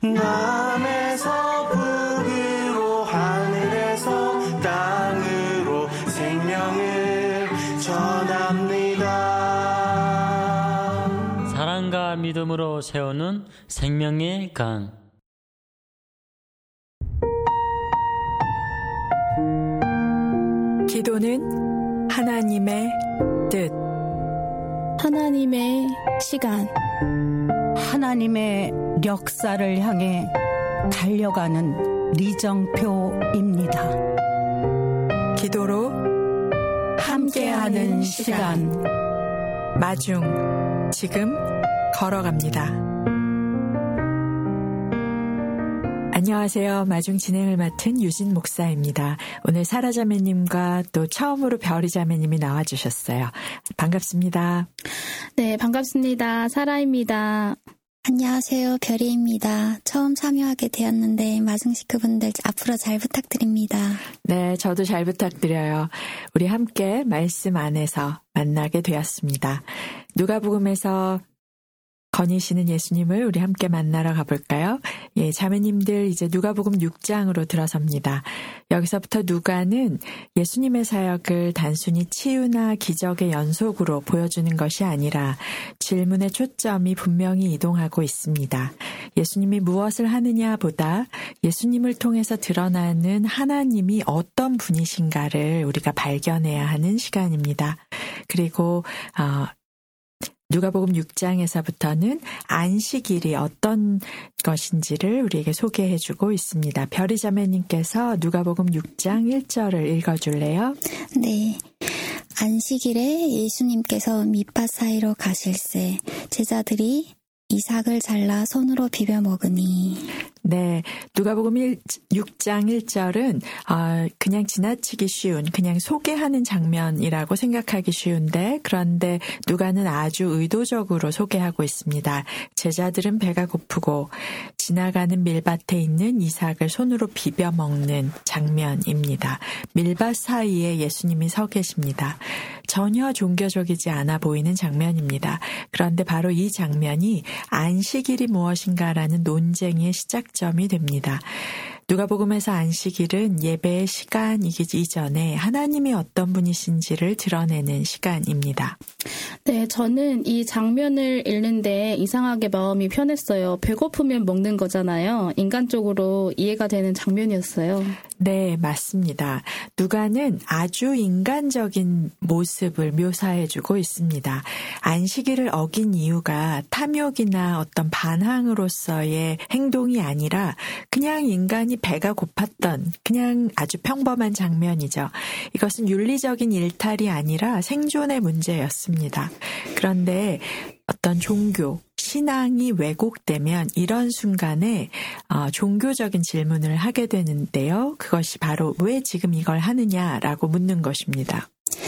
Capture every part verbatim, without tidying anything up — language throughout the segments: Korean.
남에서 북으로 하늘에서 땅으로 생명을 전합니다. 사랑과 믿음으로 세우는 생명의 강. 기도는 하나님의 뜻, 하나님의 시간, 하나님의 역사를 향해 달려가는 리정표입니다. 기도로 함께하는 시간, 마중 지금 걸어갑니다. 안녕하세요. 마중 진행을 맡은 유진 목사입니다. 오늘 사라 자매님과 또 처음으로 별이 자매님이 나와주셨어요. 반갑습니다. 네, 반갑습니다. 사라입니다. 안녕하세요. 별이입니다. 처음 참여하게 되었는데 마중 식구분들 앞으로 잘 부탁드립니다. 네, 저도 잘 부탁드려요. 우리 함께 말씀 안에서 만나게 되었습니다. 누가복음에서 거니시는 예수님을 우리 함께 만나러 가볼까요? 예, 자매님들 이제 누가복음 육 장으로 들어섭니다. 여기서부터 누가는 예수님의 사역을 단순히 치유나 기적의 연속으로 보여주는 것이 아니라 질문의 초점이 분명히 이동하고 있습니다. 예수님이 무엇을 하느냐보다 예수님을 통해서 드러나는 하나님이 어떤 분이신가를 우리가 발견해야 하는 시간입니다. 그리고 어, 누가복음 육 장에서부터는 안식일이 어떤 것인지를 우리에게 소개해주고 있습니다. 별이 자매님께서 누가복음 육 장 일 절을 읽어줄래요? 네. 안식일에 예수님께서 밑밭 사이로 가실새 제자들이 이삭을 잘라 손으로 비벼 먹으니. 네, 누가복음 육 장 일 절은 어, 그냥 지나치기 쉬운, 그냥 소개하는 장면이라고 생각하기 쉬운데 그런데 누가는 아주 의도적으로 소개하고 있습니다. 제자들은 배가 고프고 지나가는 밀밭에 있는 이삭을 손으로 비벼 먹는 장면입니다. 밀밭 사이에 예수님이 서 계십니다. 전혀 종교적이지 않아 보이는 장면입니다. 그런데 바로 이 장면이 안식일이 무엇인가라는 논쟁의 시작점이 됩니다. 누가복음에서 안식일은 예배의 시간이기 이전에 하나님이 어떤 분이신지를 드러내는 시간입니다. 네, 저는 이 장면을 읽는데 이상하게 마음이 편했어요. 배고프면 먹는 거잖아요. 인간적으로 이해가 되는 장면이었어요. 네, 맞습니다. 누가는 아주 인간적인 모습을 묘사해주고 있습니다. 안식일을 어긴 이유가 탐욕이나 어떤 반항으로서의 행동이 아니라 그냥 인간이 배가 고팠던 그냥 아주 평범한 장면이죠. 이것은 윤리적인 일탈이 아니라 생존의 문제였습니다. 그런데 어떤 종교, 신앙이 왜곡되면 이런 순간에 어, 종교적인 질문을 하게 되는데요. 그것이 바로 왜 지금 이걸 하느냐라고 묻는 것입니다.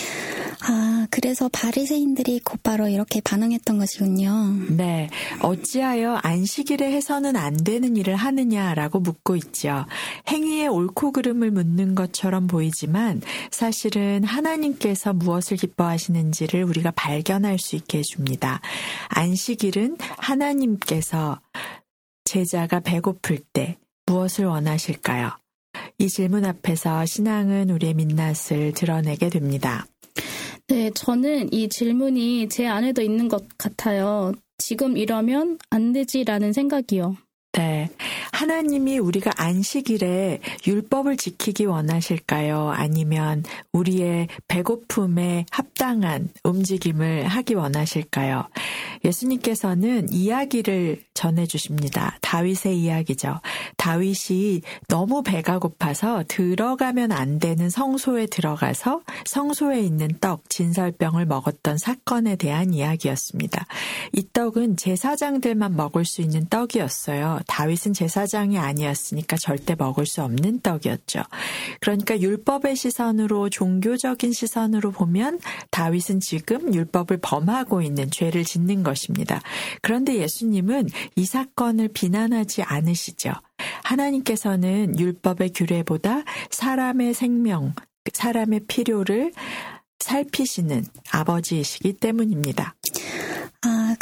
아, 그래서 바리새인들이 곧바로 이렇게 반응했던 것이군요. 네, 어찌하여 안식일에 해서는 안 되는 일을 하느냐라고 묻고 있죠. 행위의 옳고 그름을 묻는 것처럼 보이지만 사실은 하나님께서 무엇을 기뻐하시는지를 우리가 발견할 수 있게 해줍니다. 안식일은 하나님께서 제자가 배고플 때 무엇을 원하실까요? 이 질문 앞에서 신앙은 우리의 민낯을 드러내게 됩니다. 네, 저는 이 질문이 제 안에도 있는 것 같아요. 지금 이러면 안 되지라는 생각이요. 네, 하나님이 우리가 안식일에 율법을 지키기 원하실까요? 아니면 우리의 배고픔에 합당한 움직임을 하기 원하실까요? 예수님께서는 이야기를 전해주십니다. 다윗의 이야기죠. 다윗이 너무 배가 고파서 들어가면 안 되는 성소에 들어가서 성소에 있는 떡, 진설병을 먹었던 사건에 대한 이야기였습니다. 이 떡은 제사장들만 먹을 수 있는 떡이었어요. 다윗은 제사장이 아니었으니까 절대 먹을 수 없는 떡이었죠. 그러니까 율법의 시선으로, 종교적인 시선으로 보면 다윗은 지금 율법을 범하고 있는, 죄를 짓는 것입니다. 그런데 예수님은 이 사건을 비난하지 않으시죠. 하나님께서는 율법의 규례보다 사람의 생명, 사람의 필요를 살피시는 아버지이시기 때문입니다. 아,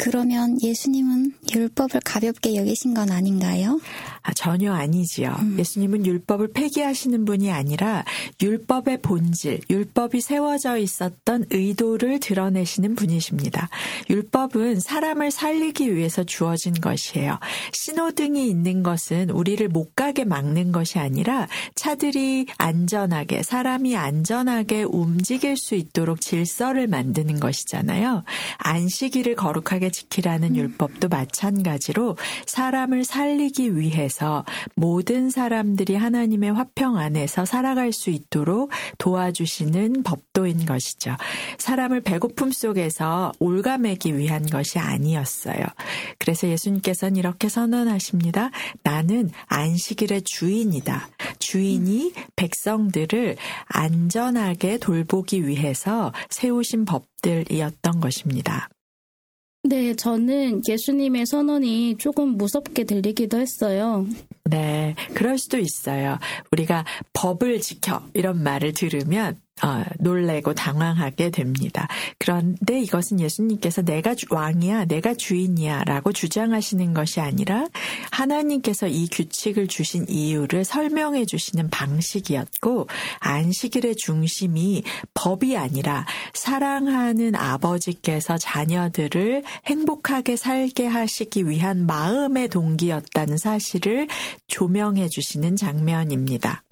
그러면 예수님은 율법을 가볍게 여기신 건 아닌가요? 아, 전혀 아니지요. 음. 예수님은 율법을 폐기하시는 분이 아니라 율법의 본질, 율법이 세워져 있었던 의도를 드러내시는 분이십니다. 율법은 사람을 살리기 위해서 주어진 것이에요. 신호등이 있는 것은 우리를 못 가게 막는 것이 아니라 차들이 안전하게, 사람이 안전하게 움직일 수 있도록 질서를 만드는 것이잖아요. 안식일을 거룩하게 지키라는 음. 율법도 마찬가지로 사람을 살리기 위해서 모든 사람들이 하나님의 화평 안에서 살아갈 수 있도록 도와주시는 법도인 것이죠. 사람을 배고픔 속에서 올가매기 위한 것이 아니었어요. 그래서 예수님께서는 이렇게 선언하십니다. 나는 안식일의 주인이다. 주인이 백성들을 안전하게 돌보기 위해서 세우신 법들이었던 것입니다. 네, 저는 예수님의 선언이 조금 무섭게 들리기도 했어요. 네, 그럴 수도 있어요. 우리가 법을 지켜 이런 말을 들으면 어, 놀래고 당황하게 됩니다. 그런데 이것은 예수님께서 내가 왕이야, 내가 주인이야 라고 주장하시는 것이 아니라 하나님께서 이 규칙을 주신 이유를 설명해 주시는 방식이었고, 안식일의 중심이 법이 아니라 사랑하는 아버지께서 자녀들을 행복하게 살게 하시기 위한 마음의 동기였다는 사실을 조명해 주시는 장면입니다.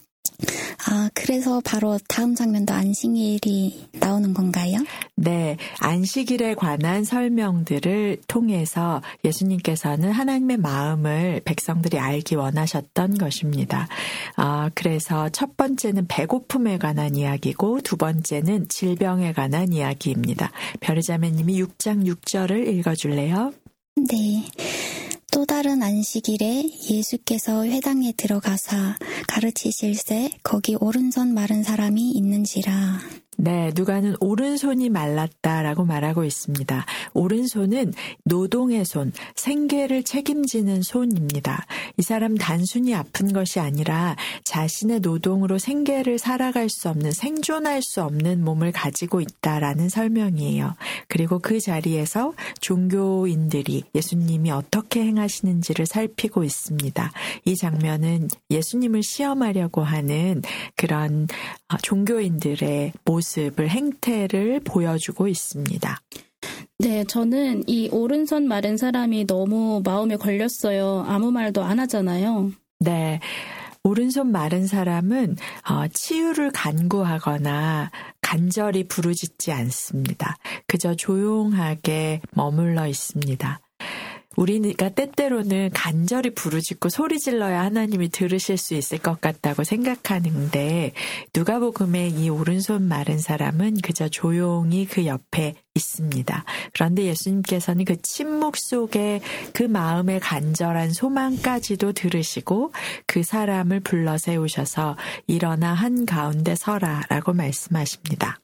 아, 그래서 바로 다음 장면도 안식일이 나오는 건가요? 네, 안식일에 관한 설명들을 통해서 예수님께서는 하나님의 마음을 백성들이 알기 원하셨던 것입니다. 아, 그래서 첫 번째는 배고픔에 관한 이야기고 두 번째는 질병에 관한 이야기입니다. 별의자매님이 육 장 육 절을 읽어줄래요? 네. 또 다른 안식일에 예수께서 회당에 들어가사 가르치실새 거기 오른손 마른 사람이 있는지라. 네, 누가는 오른손이 말랐다라고 말하고 있습니다. 오른손은 노동의 손, 생계를 책임지는 손입니다. 이 사람 단순히 아픈 것이 아니라 자신의 노동으로 생계를 살아갈 수 없는, 생존할 수 없는 몸을 가지고 있다라는 설명이에요. 그리고 그 자리에서 종교인들이 예수님이 어떻게 행하시는지를 살피고 있습니다. 이 장면은 예수님을 시험하려고 하는 그런 종교인들의 모습, 모습을, 행태를 보여주고 있습니다. 네, 저는 이 오른손 마른 사람이 너무 마음에 걸렸어요. 아무 말도 안 하잖아요. 네, 오른손 마른 사람은 치유를 간구하거나 간절히 부르짖지 않습니다. 그저 조용하게 머물러 있습니다. 우리가 때때로는 간절히 부르짖고 소리 질러야 하나님이 들으실 수 있을 것 같다고 생각하는데, 누가복음의 이 오른손 마른 사람은 그저 조용히 그 옆에 있습니다. 그런데 예수님께서는 그 침묵 속에 그 마음의 간절한 소망까지도 들으시고 그 사람을 불러 세우셔서 일어나 한가운데 서라라고 말씀하십니다.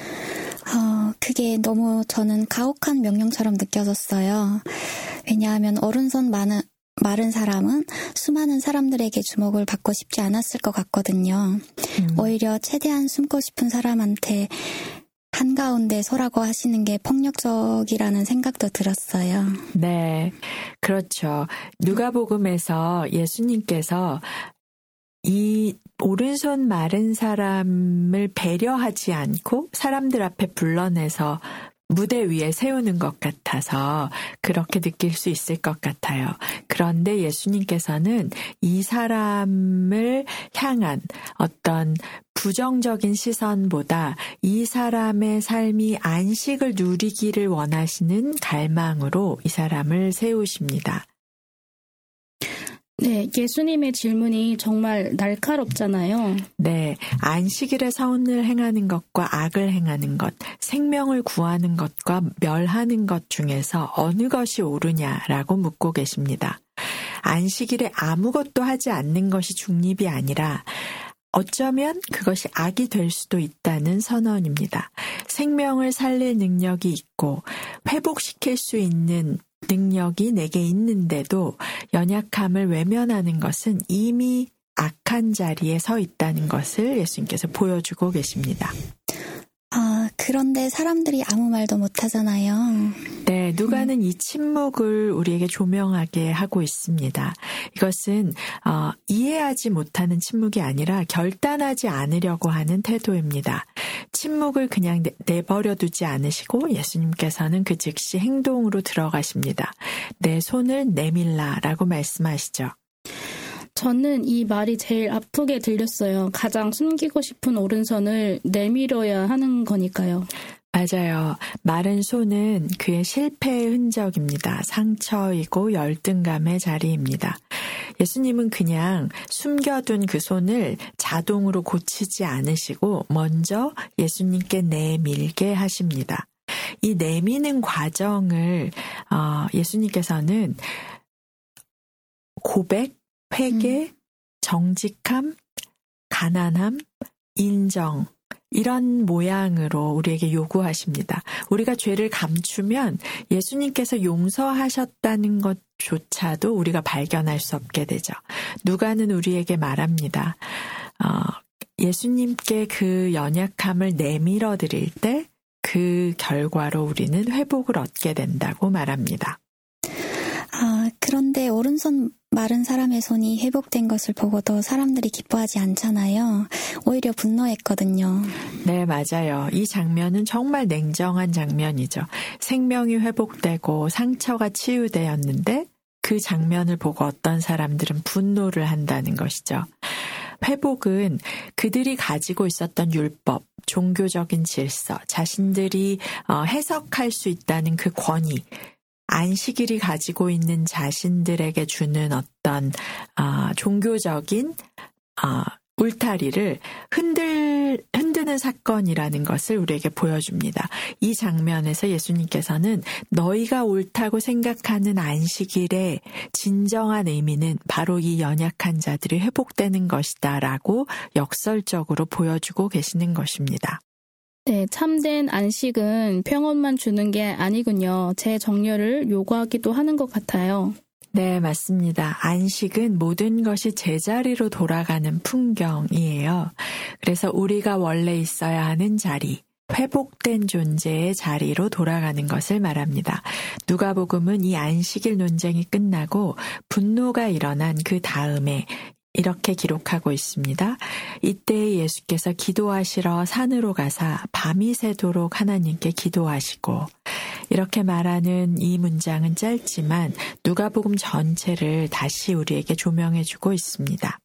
어, 그게 너무 저는 가혹한 명령처럼 느껴졌어요. 왜냐하면 오른손 마른, 마른 사람은 수많은 사람들에게 주목을 받고 싶지 않았을 것 같거든요. 음. 오히려 최대한 숨고 싶은 사람한테 한가운데 서라고 하시는 게 폭력적이라는 생각도 들었어요. 네, 그렇죠. 누가복음에서 예수님께서 이 오른손 마른 사람을 배려하지 않고 사람들 앞에 불러내서 무대 위에 세우는 것 같아서 그렇게 느낄 수 있을 것 같아요. 그런데 예수님께서는 이 사람을 향한 어떤 부정적인 시선보다 이 사람의 삶이 안식을 누리기를 원하시는 갈망으로 이 사람을 세우십니다. 네, 예수님의 질문이 정말 날카롭잖아요. 네, 안식일에 선을 행하는 것과 악을 행하는 것, 생명을 구하는 것과 멸하는 것 중에서 어느 것이 옳으냐라고 묻고 계십니다. 안식일에 아무것도 하지 않는 것이 중립이 아니라 어쩌면 그것이 악이 될 수도 있다는 선언입니다. 생명을 살릴 능력이 있고 회복시킬 수 있는 능력이 내게 있는데도 연약함을 외면하는 것은 이미 악한 자리에 서 있다는 것을 예수님께서 보여주고 계십니다. 아, 그런데 사람들이 아무 말도 못 하잖아요. 네, 네, 누가는 음. 이 침묵을 우리에게 조명하게 하고 있습니다. 이것은 어, 이해하지 못하는 침묵이 아니라 결단하지 않으려고 하는 태도입니다. 침묵을 그냥 내, 내버려 두지 않으시고 예수님께서는 그 즉시 행동으로 들어가십니다. 내 손을 내밀라라고 말씀하시죠. 저는 이 말이 제일 아프게 들렸어요. 가장 숨기고 싶은 오른손을 내밀어야 하는 거니까요. 맞아요. 마른 손은 그의 실패의 흔적입니다. 상처이고 열등감의 자리입니다. 예수님은 그냥 숨겨둔 그 손을 자동으로 고치지 않으시고 먼저 예수님께 내밀게 하십니다. 이 내미는 과정을 어, 예수님께서는 고백, 회개, 음. 정직함, 가난함, 인정 이런 모양으로 우리에게 요구하십니다. 우리가 죄를 감추면 예수님께서 용서하셨다는 것조차도 우리가 발견할 수 없게 되죠. 누가는 우리에게 말합니다. 어, 예수님께 그 연약함을 내밀어 드릴 때 그 결과로 우리는 회복을 얻게 된다고 말합니다. 아, 그런데 오른손 마른 사람의 손이 회복된 것을 보고도 사람들이 기뻐하지 않잖아요. 오히려 분노했거든요. 네, 맞아요. 이 장면은 정말 냉정한 장면이죠. 생명이 회복되고 상처가 치유되었는데 그 장면을 보고 어떤 사람들은 분노를 한다는 것이죠. 회복은 그들이 가지고 있었던 율법, 종교적인 질서, 자신들이 해석할 수 있다는 그 권위, 안식일이 가지고 있는 자신들에게 주는 어떤 어, 종교적인 어, 울타리를 흔들, 흔드는 사건이라는 것을 우리에게 보여줍니다. 이 장면에서 예수님께서는 너희가 옳다고 생각하는 안식일의 진정한 의미는 바로 이 연약한 자들이 회복되는 것이다 라고 역설적으로 보여주고 계시는 것입니다. 네, 참된 안식은 평온만 주는 게 아니군요. 제 정렬을 요구하기도 하는 것 같아요. 네, 맞습니다. 안식은 모든 것이 제자리로 돌아가는 풍경이에요. 그래서 우리가 원래 있어야 하는 자리, 회복된 존재의 자리로 돌아가는 것을 말합니다. 누가복음은 이 안식일 논쟁이 끝나고 분노가 일어난 그 다음에 이렇게 기록하고 있습니다. 이때 예수께서 기도하시러 산으로 가사 밤이 새도록 하나님께 기도하시고 이렇게 말하는 이 문장은 짧지만 누가복음 전체를 다시 우리에게 조명해주고 있습니다.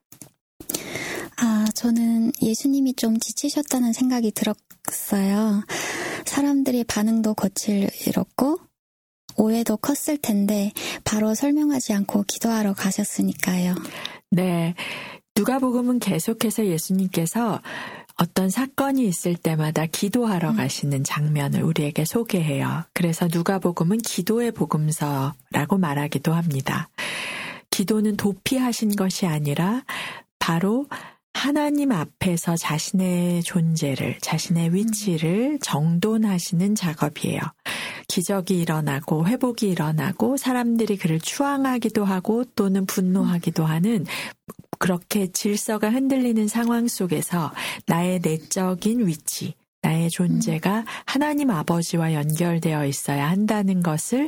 아, 저는 예수님이 좀 지치셨다는 생각이 들었어요. 사람들의 반응도 거칠었고 오해도 컸을 텐데 바로 설명하지 않고 기도하러 가셨으니까요. 네, 누가복음은 계속해서 예수님께서 어떤 사건이 있을 때마다 기도하러 음. 가시는 장면을 우리에게 소개해요. 그래서 누가복음은 기도의 복음서라고 말하기도 합니다. 기도는 도피하신 것이 아니라 바로 하나님 앞에서 자신의 존재를, 자신의 위치를 정돈하시는 작업이에요. 기적이 일어나고 회복이 일어나고 사람들이 그를 추앙하기도 하고 또는 분노하기도 하는 그렇게 질서가 흔들리는 상황 속에서 나의 내적인 위치, 나의 존재가 하나님 아버지와 연결되어 있어야 한다는 것을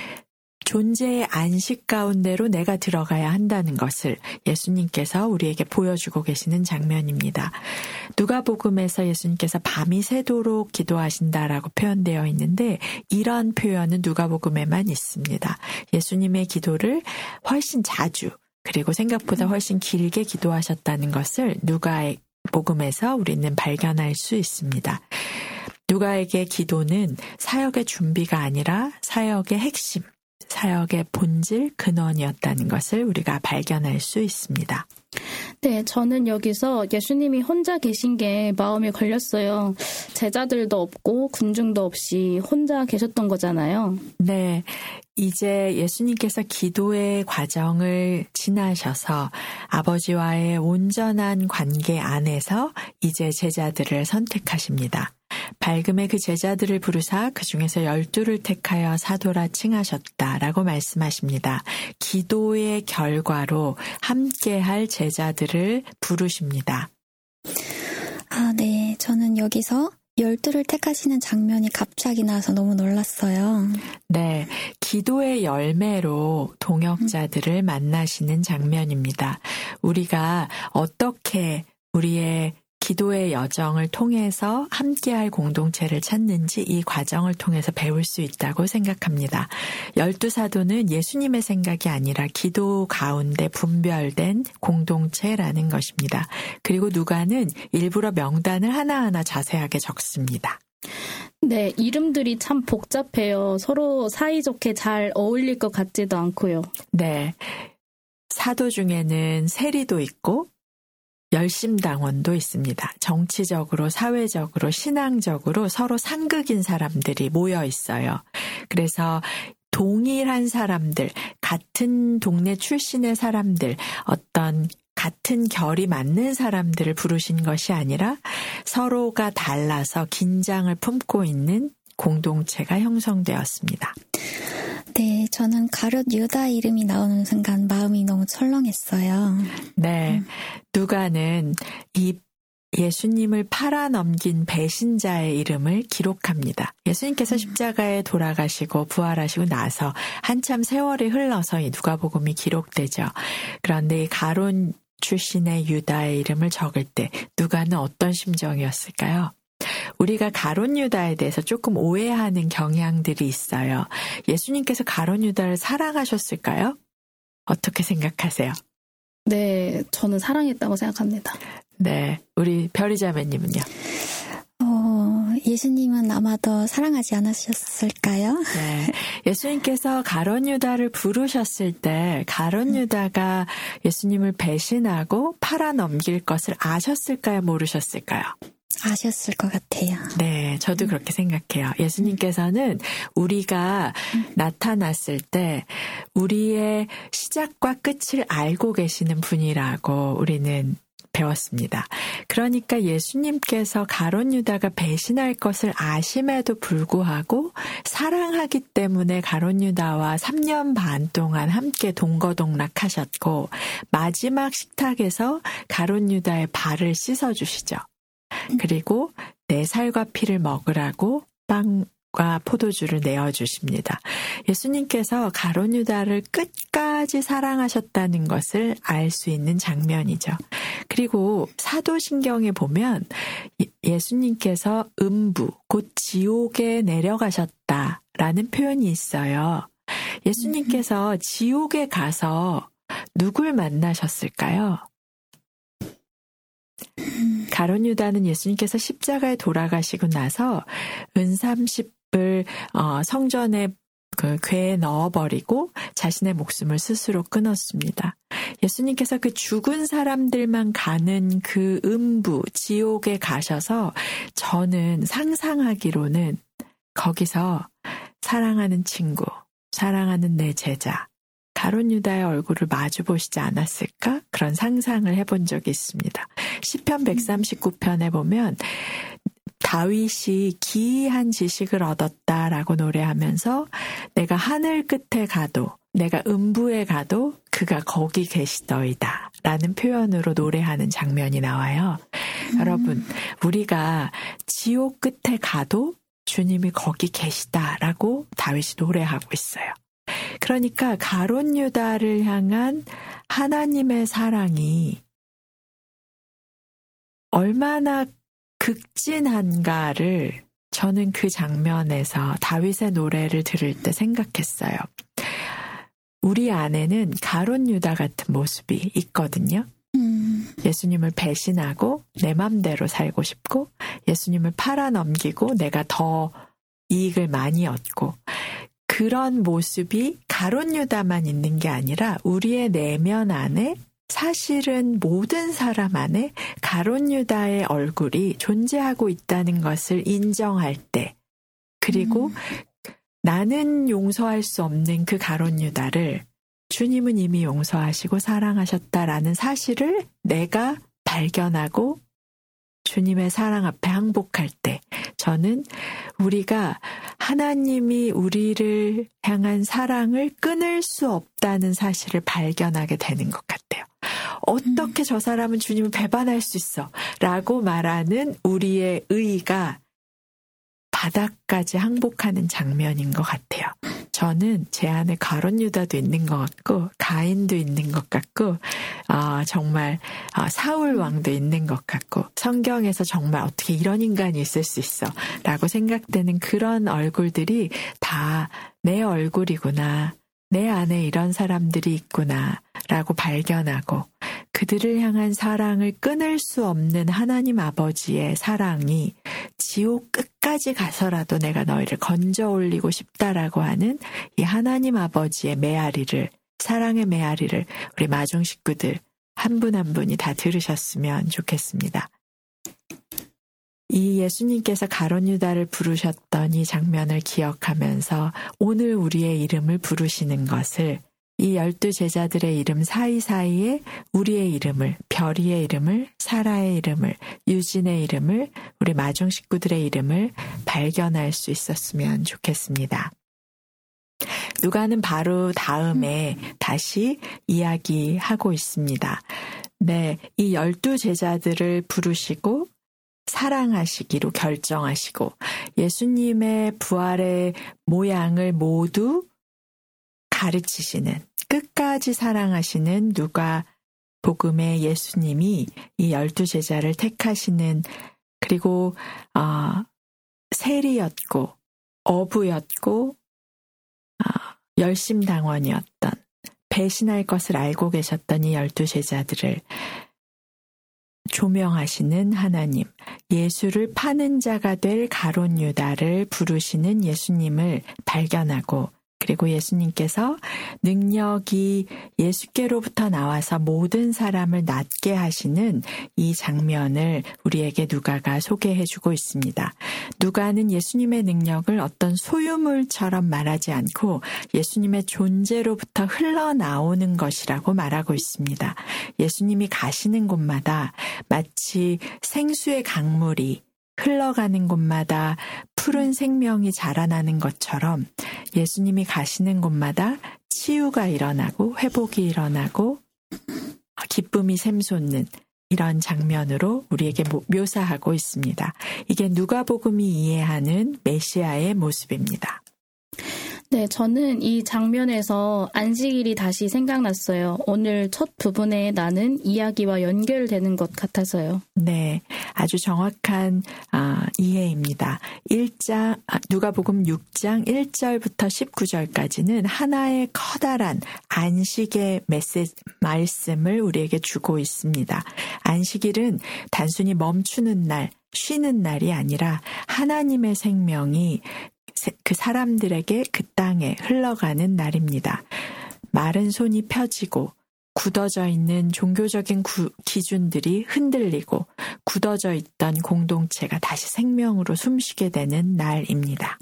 존재의 안식 가운데로 내가 들어가야 한다는 것을 예수님께서 우리에게 보여주고 계시는 장면입니다. 누가복음에서 예수님께서 밤이 새도록 기도하신다라고 표현되어 있는데 이런 표현은 누가복음에만 있습니다. 예수님의 기도를 훨씬 자주 그리고 생각보다 훨씬 길게 기도하셨다는 것을 누가의 복음에서 우리는 발견할 수 있습니다. 누가에게 기도는 사역의 준비가 아니라 사역의 핵심, 사역의 본질, 근원이었다는 것을 우리가 발견할 수 있습니다. 네, 저는 여기서 예수님이 혼자 계신 게 마음에 걸렸어요. 제자들도 없고 군중도 없이 혼자 계셨던 거잖아요. 네, 이제 예수님께서 기도의 과정을 지나셔서 아버지와의 온전한 관계 안에서 이제 제자들을 선택하십니다. 밝음의 그 제자들을 부르사 그 중에서 열두를 택하여 사도라 칭하셨다라고 말씀하십니다. 기도의 결과로 함께할 제자들을 부르십니다. 아, 네. 저는 여기서 열두를 택하시는 장면이 갑자기 나와서 너무 놀랐어요. 네, 기도의 열매로 동역자들을 만나시는 장면입니다. 우리가 어떻게 우리의 기도의 여정을 통해서 함께할 공동체를 찾는지 이 과정을 통해서 배울 수 있다고 생각합니다. 열두 사도는 예수님의 생각이 아니라 기도 가운데 분별된 공동체라는 것입니다. 그리고 누가는 일부러 명단을 하나하나 자세하게 적습니다. 네, 이름들이 참 복잡해요. 서로 사이좋게 잘 어울릴 것 같지도 않고요. 네, 사도 중에는 세리도 있고 열심당원도 있습니다. 정치적으로, 사회적으로, 신앙적으로 서로 상극인 사람들이 모여 있어요. 그래서 동일한 사람들, 같은 동네 출신의 사람들, 어떤 같은 결이 맞는 사람들을 부르신 것이 아니라 서로가 달라서 긴장을 품고 있는 공동체가 형성되었습니다. 네, 저는 가룟 유다 이름이 나오는 순간 마음이 너무 철렁했어요. 네, 누가는 이 예수님을 팔아넘긴 배신자의 이름을 기록합니다. 예수님께서 십자가에 돌아가시고 부활하시고 나서 한참 세월이 흘러서 이 누가복음이 기록되죠. 그런데 이 가룟 출신의 유다의 이름을 적을 때 누가는 어떤 심정이었을까요? 우리가 가룟 유다에 대해서 조금 오해하는 경향들이 있어요. 예수님께서 가룟 유다를 사랑하셨을까요? 어떻게 생각하세요? 네, 저는 사랑했다고 생각합니다. 네, 우리 별이자매님은요? 어, 예수님은 아마 더 사랑하지 않으셨을까요? 네, 예수님께서 가룟 유다를 부르셨을 때 가룟 유다가 예수님을 배신하고 팔아넘길 것을 아셨을까요? 모르셨을까요? 아셨을 것 같아요. 네, 저도 그렇게 생각해요. 예수님께서는 우리가 나타났을 때 우리의 시작과 끝을 알고 계시는 분이라고 우리는 배웠습니다. 그러니까 예수님께서 가룟 유다가 배신할 것을 아심에도 불구하고 사랑하기 때문에 가룟 유다와 삼 년 반 동안 함께 동거동락하셨고 마지막 식탁에서 가룟 유다의 발을 씻어주시죠. 그리고 내 살과 피를 먹으라고 빵과 포도주를 내어주십니다. 예수님께서 가룟 유다를 끝까지 사랑하셨다는 것을 알 수 있는 장면이죠. 그리고 사도신경에 보면 예수님께서 음부, 곧 지옥에 내려가셨다라는 표현이 있어요. 예수님께서 지옥에 가서 누굴 만나셨을까요? 가룟 유다는 예수님께서 십자가에 돌아가시고 나서 은삼십을 어, 성전에 그 궤에 넣어버리고 자신의 목숨을 스스로 끊었습니다. 예수님께서 그 죽은 사람들만 가는 그 음부, 지옥에 가셔서 저는 상상하기로는 거기서 사랑하는 친구, 사랑하는 내 제자, 가룟 유다의 얼굴을 마주보시지 않았을까? 그런 상상을 해본 적이 있습니다. 시편 백삼십구 편에 보면 다윗이 기이한 지식을 얻었다라고 노래하면서 내가 하늘 끝에 가도 내가 음부에 가도 그가 거기 계시더이다 라는 표현으로 노래하는 장면이 나와요. 음. 여러분, 우리가 지옥 끝에 가도 주님이 거기 계시다라고 다윗이 노래하고 있어요. 그러니까 가룟 유다를 향한 하나님의 사랑이 얼마나 극진한가를 저는 그 장면에서 다윗의 노래를 들을 때 생각했어요. 우리 안에는 가룟 유다 같은 모습이 있거든요. 음. 예수님을 배신하고 내 맘대로 살고 싶고 예수님을 팔아넘기고 내가 더 이익을 많이 얻고 그런 모습이 가룟 유다만 있는 게 아니라 우리의 내면 안에 사실은 모든 사람 안에 가룟 유다의 얼굴이 존재하고 있다는 것을 인정할 때 그리고 음. 나는 용서할 수 없는 그 가룟 유다를 주님은 이미 용서하시고 사랑하셨다라는 사실을 내가 발견하고 주님의 사랑 앞에 항복할 때 저는 우리가 하나님이 우리를 향한 사랑을 끊을 수 없다는 사실을 발견하게 되는 것 같아요. 어떻게 저 사람은 주님을 배반할 수 있어? 라고 말하는 우리의 의의가 바다까지 항복하는 장면인 것 같아요. 저는 제 안에 가룟 유다도 있는 것 같고 가인도 있는 것 같고 어, 정말 어, 사울 왕도 있는 것 같고 성경에서 정말 어떻게 이런 인간이 있을 수 있어 라고 생각되는 그런 얼굴들이 다 내 얼굴이구나. 내 안에 이런 사람들이 있구나 라고 발견하고 그들을 향한 사랑을 끊을 수 없는 하나님 아버지의 사랑이 지옥 끝까지 가서라도 내가 너희를 건져 올리고 싶다라고 하는 이 하나님 아버지의 메아리를, 사랑의 메아리를 우리 마중 식구들 한 분 한 분이 다 들으셨으면 좋겠습니다. 이 예수님께서 가룟 유다를 부르셨던 이 장면을 기억하면서 오늘 우리의 이름을 부르시는 것을 이 열두 제자들의 이름 사이사이에 우리의 이름을, 별이의 이름을, 사라의 이름을, 유진의 이름을, 우리 마중 식구들의 이름을 발견할 수 있었으면 좋겠습니다. 누가는 바로 다음에 다시 이야기하고 있습니다. 네, 이 열두 제자들을 부르시고 사랑하시기로 결정하시고 예수님의 부활의 모양을 모두 가르치시는 끝까지 사랑하시는 누가 복음의 예수님이 이 열두 제자를 택하시는 그리고 어, 세리였고 어부였고 어, 열심당원이었던 배신할 것을 알고 계셨던 이 열두 제자들을 조명하시는 하나님, 예수를 파는 자가 될 가룟 유다를 부르시는 예수님을 발견하고 그리고 예수님께서 능력이 예수께로부터 나와서 모든 사람을 낫게 하시는 이 장면을 우리에게 누가가 소개해주고 있습니다. 누가는 예수님의 능력을 어떤 소유물처럼 말하지 않고 예수님의 존재로부터 흘러나오는 것이라고 말하고 있습니다. 예수님이 가시는 곳마다 마치 생수의 강물이 흘러가는 곳마다 푸른 생명이 자라나는 것처럼 예수님이 가시는 곳마다 치유가 일어나고 회복이 일어나고 기쁨이 샘솟는 이런 장면으로 우리에게 묘사하고 있습니다. 이게 누가복음이 이해하는 메시아의 모습입니다. 네, 저는 이 장면에서 안식일이 다시 생각났어요. 오늘 첫 부분에 나는 이야기와 연결되는 것 같아서요. 네, 아주 정확한 아, 이해입니다. 일 장, 누가복음 육 장 일 절부터 십구 절까지는 하나의 커다란 안식의 메시지, 말씀을 우리에게 주고 있습니다. 안식일은 단순히 멈추는 날, 쉬는 날이 아니라 하나님의 생명이 그 사람들에게 그 땅에 흘러가는 날입니다. 마른 손이 펴지고 굳어져 있는 종교적인 구, 기준들이 흔들리고 굳어져 있던 공동체가 다시 생명으로 숨쉬게 되는 날입니다.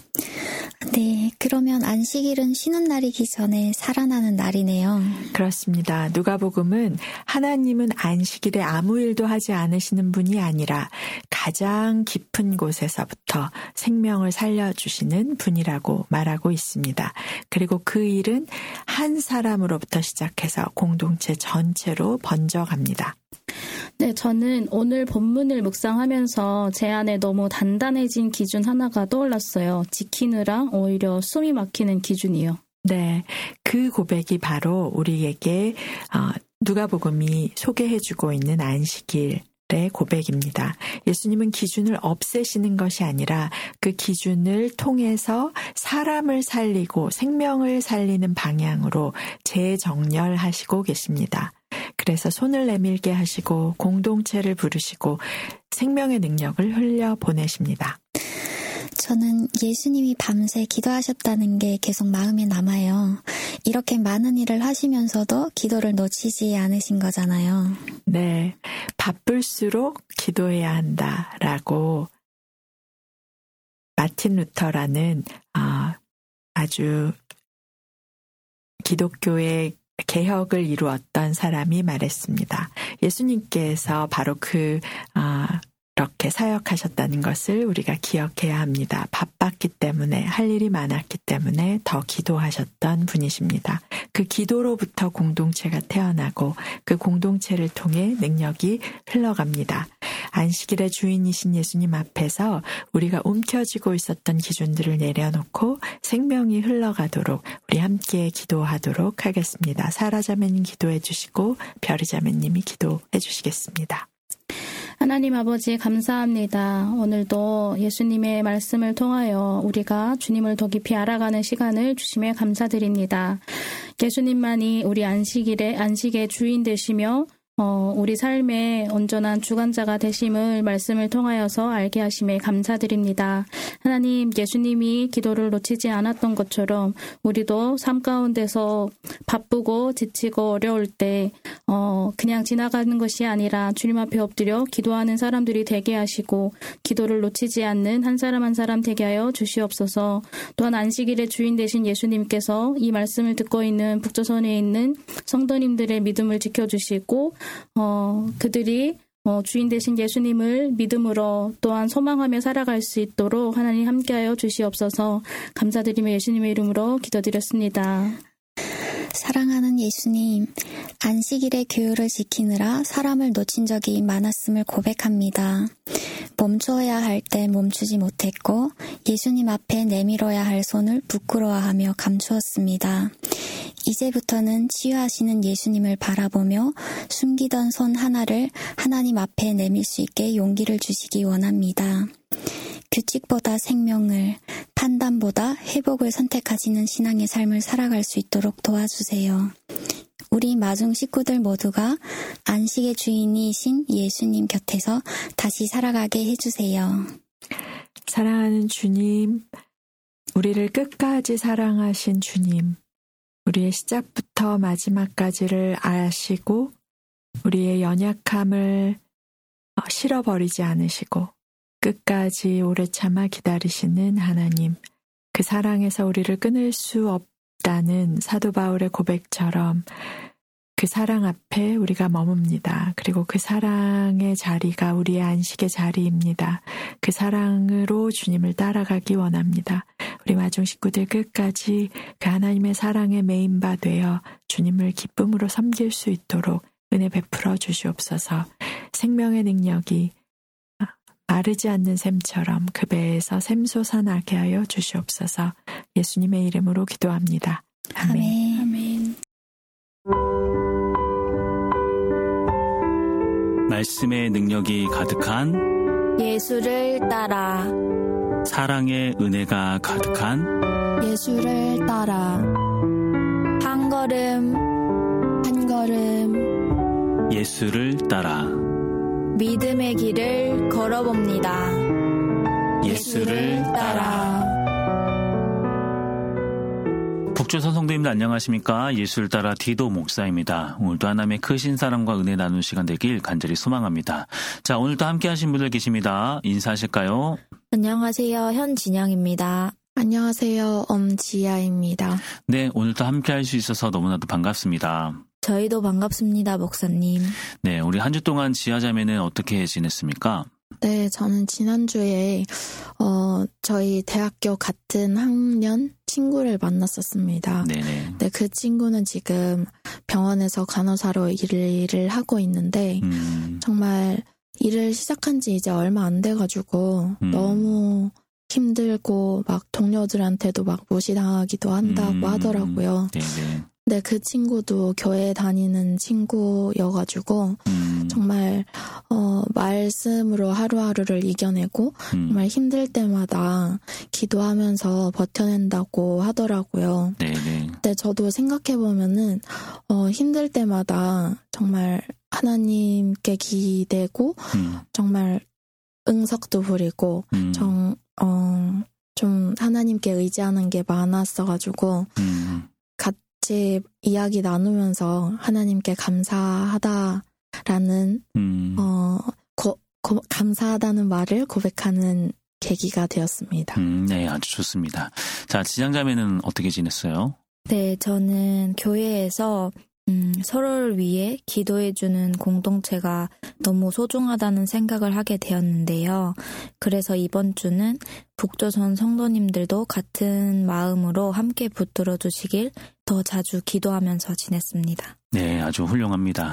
네, 그러면 안식일은 쉬는 날이기 전에 살아나는 날이네요. 그렇습니다. 누가복음은 하나님은 안식일에 아무 일도 하지 않으시는 분이 아니라 가장 깊은 곳에서부터 생명을 살려주시는 분이라고 말하고 있습니다. 그리고 그 일은 한 사람으로부터 시작해서 공동체 전체로 번져갑니다. 네, 저는 오늘 본문을 묵상하면서 제 안에 너무 단단해진 기준 하나가 떠올랐어요. 지키느라 오히려 숨이 막히는 기준이요. 네, 그 고백이 바로 우리에게 어, 누가복음이 소개해주고 있는 안식일의 고백입니다. 예수님은 기준을 없애시는 것이 아니라 그 기준을 통해서 사람을 살리고 생명을 살리는 방향으로 재정렬하시고 계십니다. 그래서 손을 내밀게 하시고 공동체를 부르시고 생명의 능력을 흘려보내십니다. 저는 예수님이 밤새 기도하셨다는 게 계속 마음에 남아요. 이렇게 많은 일을 하시면서도 기도를 놓치지 않으신 거잖아요. 네, 바쁠수록 기도해야 한다라고 마틴 루터라는 어, 아주 기독교의 개혁을 이루었던 사람이 말했습니다. 예수님께서 바로 그 어, 이렇게 사역하셨다는 것을 우리가 기억해야 합니다. 바빴기 때문에 할 일이 많았기 때문에 더 기도하셨던 분이십니다. 그 기도로부터 공동체가 태어나고 그 공동체를 통해 능력이 흘러갑니다. 안식일의 주인이신 예수님 앞에서 우리가 움켜쥐고 있었던 기준들을 내려놓고 생명이 흘러가도록 우리 함께 기도하도록 하겠습니다. 사라자매님 기도해 주시고 별이자매님이 기도해 주시겠습니다. 하나님 아버지 감사합니다. 오늘도 예수님의 말씀을 통하여 우리가 주님을 더 깊이 알아가는 시간을 주심에 감사드립니다. 예수님만이 우리 안식일의 안식의 주인 되시며 어, 우리 삶의 온전한 주관자가 되심을 말씀을 통하여서 알게 하심에 감사드립니다. 하나님, 예수님이 기도를 놓치지 않았던 것처럼 우리도 삶 가운데서 바쁘고 지치고 어려울 때 어, 그냥 지나가는 것이 아니라 주님 앞에 엎드려 기도하는 사람들이 되게 하시고 기도를 놓치지 않는 한 사람 한 사람 되게 하여 주시옵소서. 또한 안식일의 주인 되신 예수님께서 이 말씀을 듣고 있는 북조선에 있는 성도님들의 믿음을 지켜주시고 어, 그들이 어, 주인 되신 예수님을 믿음으로 또한 소망하며 살아갈 수 있도록 하나님 함께하여 주시옵소서. 감사드리며 예수님의 이름으로 기도드렸습니다. 사랑하는 예수님, 안식일의 규율을 지키느라 사람을 놓친 적이 많았음을 고백합니다. 멈춰야 할 때 멈추지 못했고 예수님 앞에 내밀어야 할 손을 부끄러워하며 감추었습니다. 이제부터는 치유하시는 예수님을 바라보며 숨기던 손 하나를 하나님 앞에 내밀 수 있게 용기를 주시기 원합니다. 규칙보다 생명을, 판단보다 회복을 선택하시는 신앙의 삶을 살아갈 수 있도록 도와주세요. 우리 마중 식구들 모두가 안식의 주인이신 예수님 곁에서 다시 살아가게 해주세요. 사랑하는 주님, 우리를 끝까지 사랑하신 주님, 우리의 시작부터 마지막까지를 아시고 우리의 연약함을 실어버리지 않으시고 끝까지 오래 참아 기다리시는 하나님, 그 사랑에서 우리를 끊을 수 없다는 사도 바울의 고백처럼 그 사랑 앞에 우리가 머뭅니다. 그리고 그 사랑의 자리가 우리의 안식의 자리입니다. 그 사랑으로 주님을 따라가기 원합니다. 우리 마중 식구들 끝까지 그 하나님의 사랑에 메인바 되어 주님을 기쁨으로 섬길 수 있도록 은혜 베풀어 주시옵소서. 생명의 능력이 마르지 않는 샘처럼 그 배에서 샘솟아나게 하여 주시옵소서. 예수님의 이름으로 기도합니다. 아멘. 아멘. 아멘. 말씀의 능력이 가득한 예수를 따라 사랑의 은혜가 가득한 예수를 따라 한 걸음 한 걸음 예수를 따라 믿음의 길을 걸어봅니다. 예수를 따라. 북조선 성도님들 안녕하십니까? 예수를 따라 디도 목사입니다. 오늘도 하나님의 크신 사랑과 은혜 나누는 시간 되길 간절히 소망합니다. 자, 오늘도 함께 하신 분들 계십니다. 인사하실까요? 안녕하세요. 현진영입니다. 안녕하세요. 엄지아입니다. 네, 오늘도 함께 할 수 있어서 너무나도 반갑습니다. 저희도 반갑습니다, 목사님. 네, 우리 한 주 동안 지하자매는 어떻게 지냈습니까? 네, 저는 지난주에 어, 저희 대학교 같은 학년 친구를 만났었습니다. 네네. 네, 그 친구는 지금 병원에서 간호사로 일을 하고 있는데 음. 정말 일을 시작한 지 이제 얼마 안 돼가지고 음. 너무 힘들고 막 동료들한테도 막 무시당하기도 한다고 음. 하더라고요. 네네. 네, 그 친구도 교회 다니는 친구여가지고 음. 정말 어, 말씀으로 하루하루를 이겨내고 음. 정말 힘들 때마다 기도하면서 버텨낸다고 하더라고요. 네네. 근데 저도 생각해보면은 어, 힘들 때마다 정말 하나님께 기대고 음. 정말 응석도 부리고 음. 정, 어, 좀 하나님께 의지하는 게 많았어가지고 음. 같이 이야기 나누면서 하나님께 감사하다라는 음. 어, 고, 고, 감사하다는 말을 고백하는 계기가 되었습니다. 음, 네, 아주 좋습니다. 자, 지장자매는 어떻게 지냈어요? 네, 저는 교회에서 음, 서로를 위해 기도해주는 공동체가 너무 소중하다는 생각을 하게 되었는데요. 그래서 이번 주는 북조선 성도님들도 같은 마음으로 함께 붙들어 주시길 더 자주 기도하면서 지냈습니다. 네, 아주 훌륭합니다.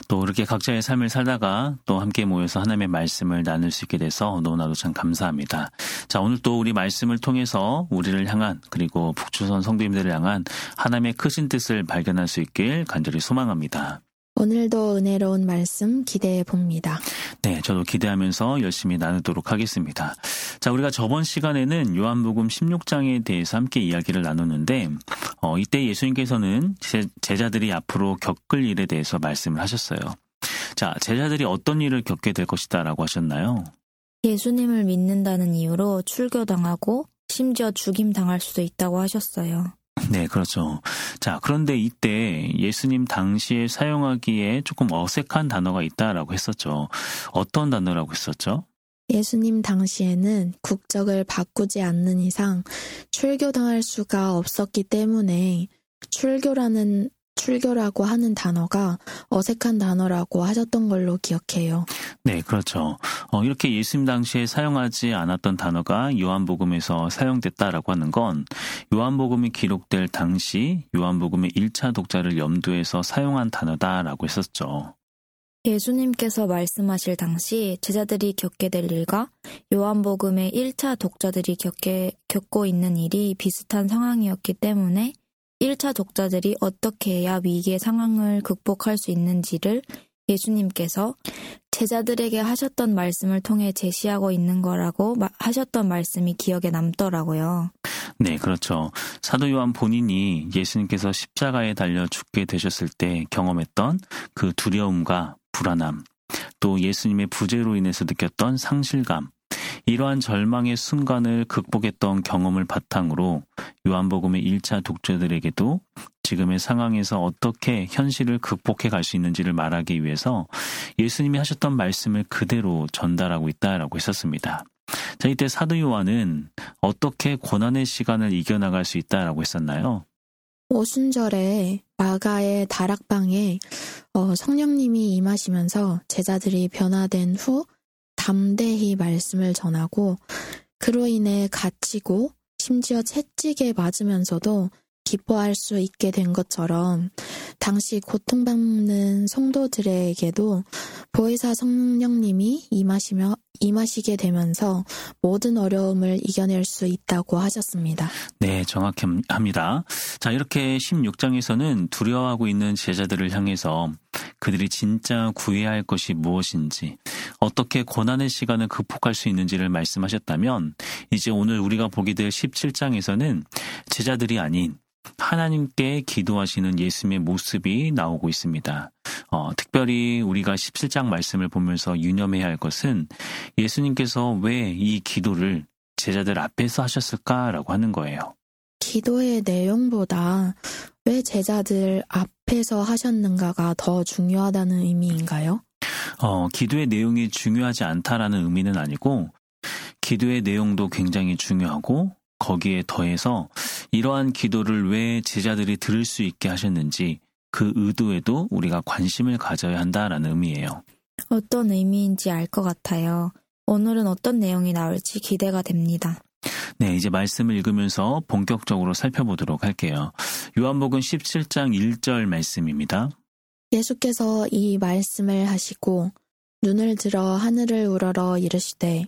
또 이렇게 각자의 삶을 살다가 또 함께 모여서 하나님의 말씀을 나눌 수 있게 돼서 너무나도 참 감사합니다. 자, 오늘 또 우리 말씀을 통해서 우리를 향한 그리고 북조선 성도님들을 향한 하나님의 크신 뜻을 발견할 수 있길 간절히 소망합니다. 오늘도 은혜로운 말씀 기대해 봅니다. 네, 저도 기대하면서 열심히 나누도록 하겠습니다. 자, 우리가 저번 시간에는 요한복음 십육 장에 대해서 함께 이야기를 나눴는데 어, 이때 예수님께서는 제, 제자들이 앞으로 겪을 일에 대해서 말씀을 하셨어요. 자, 제자들이 어떤 일을 겪게 될 것이다 라고 하셨나요? 예수님을 믿는다는 이유로 출교당하고 심지어 죽임당할 수도 있다고 하셨어요. 네, 그렇죠. 자, 그런데 이때 예수님 당시에 사용하기에 조금 어색한 단어가 있다라고 했었죠. 어떤 단어라고 했었죠? 예수님 당시에는 국적을 바꾸지 않는 이상 출교당할 수가 없었기 때문에 출교라는 출교라고 하는 단어가 어색한 단어라고 하셨던 걸로 기억해요. 네, 그렇죠. 어, 이렇게 예수님 당시에 사용하지 않았던 단어가 요한복음에서 사용됐다라고 하는 건 요한복음이 기록될 당시 요한복음의 일 차 독자를 염두해서 사용한 단어다라고 했었죠. 예수님께서 말씀하실 당시 제자들이 겪게 될 일과 요한복음의 일 차 독자들이 겪게, 겪고 있는 일이 비슷한 상황이었기 때문에 일 차 독자들이 어떻게 해야 위기의 상황을 극복할 수 있는지를 예수님께서 제자들에게 하셨던 말씀을 통해 제시하고 있는 거라고 마, 하셨던 말씀이 기억에 남더라고요. 네, 그렇죠. 사도 요한 본인이 예수님께서 십자가에 달려 죽게 되셨을 때 경험했던 그 두려움과 불안함, 또 예수님의 부재로 인해서 느꼈던 상실감, 이러한 절망의 순간을 극복했던 경험을 바탕으로 요한복음의 일 차 독자들에게도 지금의 상황에서 어떻게 현실을 극복해 갈 수 있는지를 말하기 위해서 예수님이 하셨던 말씀을 그대로 전달하고 있다라고 했었습니다. 자, 이때 사도 요한은 어떻게 고난의 시간을 이겨나갈 수 있다라고 했었나요? 오순절에 마가의 다락방에 어, 성령님이 임하시면서 제자들이 변화된 후 담대히 말씀을 전하고 그로 인해 갇히고 심지어 채찍에 맞으면서도 기뻐할 수 있게 된 것처럼 당시 고통받는 성도들에게도 보혜사 성령님이 임하시며 임하시게 되면서 모든 어려움을 이겨낼 수 있다고 하셨습니다. 네, 정확합니다. 자, 이렇게 십육 장에서는 두려워하고 있는 제자들을 향해서 그들이 진짜 구해야 할 것이 무엇인지, 어떻게 고난의 시간을 극복할 수 있는지를 말씀하셨다면 이제 오늘 우리가 보게 될 십칠 장에서는 제자들이 아닌 하나님께 기도하시는 예수님의 모습이 나오고 있습니다. 어, 특별히 우리가 십칠 장 말씀을 보면서 유념해야 할 것은 예수님께서 왜 이 기도를 제자들 앞에서 하셨을까라고 하는 거예요. 기도의 내용보다 왜 제자들 앞에서 하셨는가가 더 중요하다는 의미인가요? 어, 기도의 내용이 중요하지 않다라는 의미는 아니고 기도의 내용도 굉장히 중요하고 거기에 더해서 이러한 기도를 왜 제자들이 들을 수 있게 하셨는지 그 의도에도 우리가 관심을 가져야 한다라는 의미예요. 어떤 의미인지 알 것 같아요. 오늘은 어떤 내용이 나올지 기대가 됩니다. 네, 이제 말씀을 읽으면서 본격적으로 살펴보도록 할게요. 요한복음 십칠 장 일 절 말씀입니다. 예수께서 이 말씀을 하시고 눈을 들어 하늘을 우러러 이르시되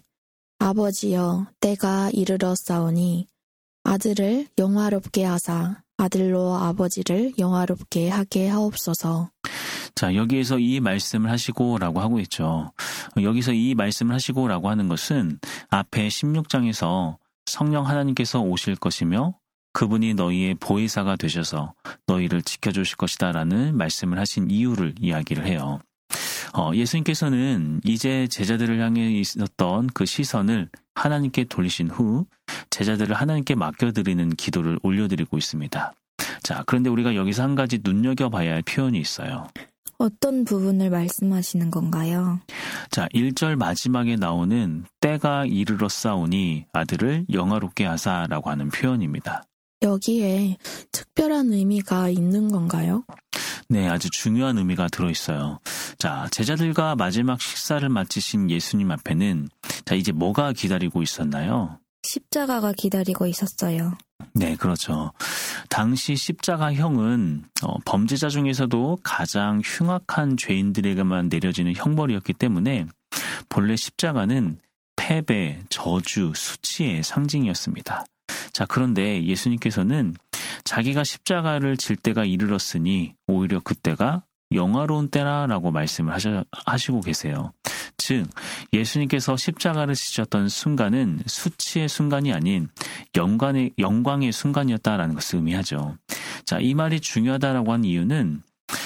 아버지여 때가 이르러 싸우니 아들을 영화롭게 하사 아들로 아버지를 영화롭게 하게 하옵소서. 자, 여기에서 이 말씀을 하시고라고 하고 있죠. 여기서 이 말씀을 하시고라고 하는 것은 앞에 십육 장에서 성령 하나님께서 오실 것이며 그분이 너희의 보혜사가 되셔서 너희를 지켜주실 것이다 라는 말씀을 하신 이유를 이야기를 해요. 어, 예수님께서는 이제 제자들을 향해 있었던 그 시선을 하나님께 돌리신 후 제자들을 하나님께 맡겨드리는 기도를 올려드리고 있습니다. 자, 그런데 우리가 여기서 한 가지 눈여겨봐야 할 표현이 있어요. 어떤 부분을 말씀하시는 건가요? 자, 일 절 마지막에 나오는 때가 이르러 싸우니 아들을 영화롭게 하사라고 하는 표현입니다. 여기에 특별한 의미가 있는 건가요? 네, 아주 중요한 의미가 들어있어요. 자, 제자들과 마지막 식사를 마치신 예수님 앞에는 자, 이제 뭐가 기다리고 있었나요? 십자가가 기다리고 있었어요. 네, 그렇죠. 당시 십자가형은 어, 범죄자 중에서도 가장 흉악한 죄인들에게만 내려지는 형벌이었기 때문에 본래 십자가는 패배, 저주, 수치의 상징이었습니다. 자, 그런데 예수님께서는 자기가 십자가를 질 때가 이르렀으니 오히려 그때가 영화로운 때라라고 말씀을 하셔, 하시고 계세요. 즉 예수님께서 십자가를 지셨던 순간은 수치의 순간이 아닌 영광의, 영광의 순간이었다라는 것을 의미하죠. 자, 이 말이 중요하다라고 한 이유는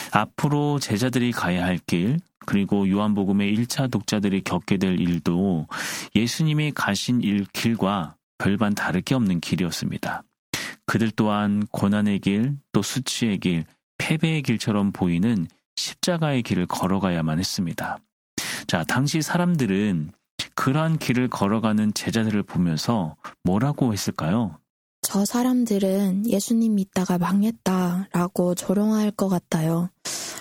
앞으로 제자들이 가야 할 길, 그리고 요한복음의 일 차 독자들이 겪게 될 일도 예수님이 가신 일 길과 별반 다를 게 없는 길이었습니다. 그들 또한 고난의 길, 또 수치의 길, 패배의 길처럼 보이는 십자가의 길을 걸어가야만 했습니다. 자, 당시 사람들은 그러한 길을 걸어가는 제자들을 보면서 뭐라고 했을까요? 저 사람들은 예수님 믿다가 망했다라고 조롱할 것 같아요.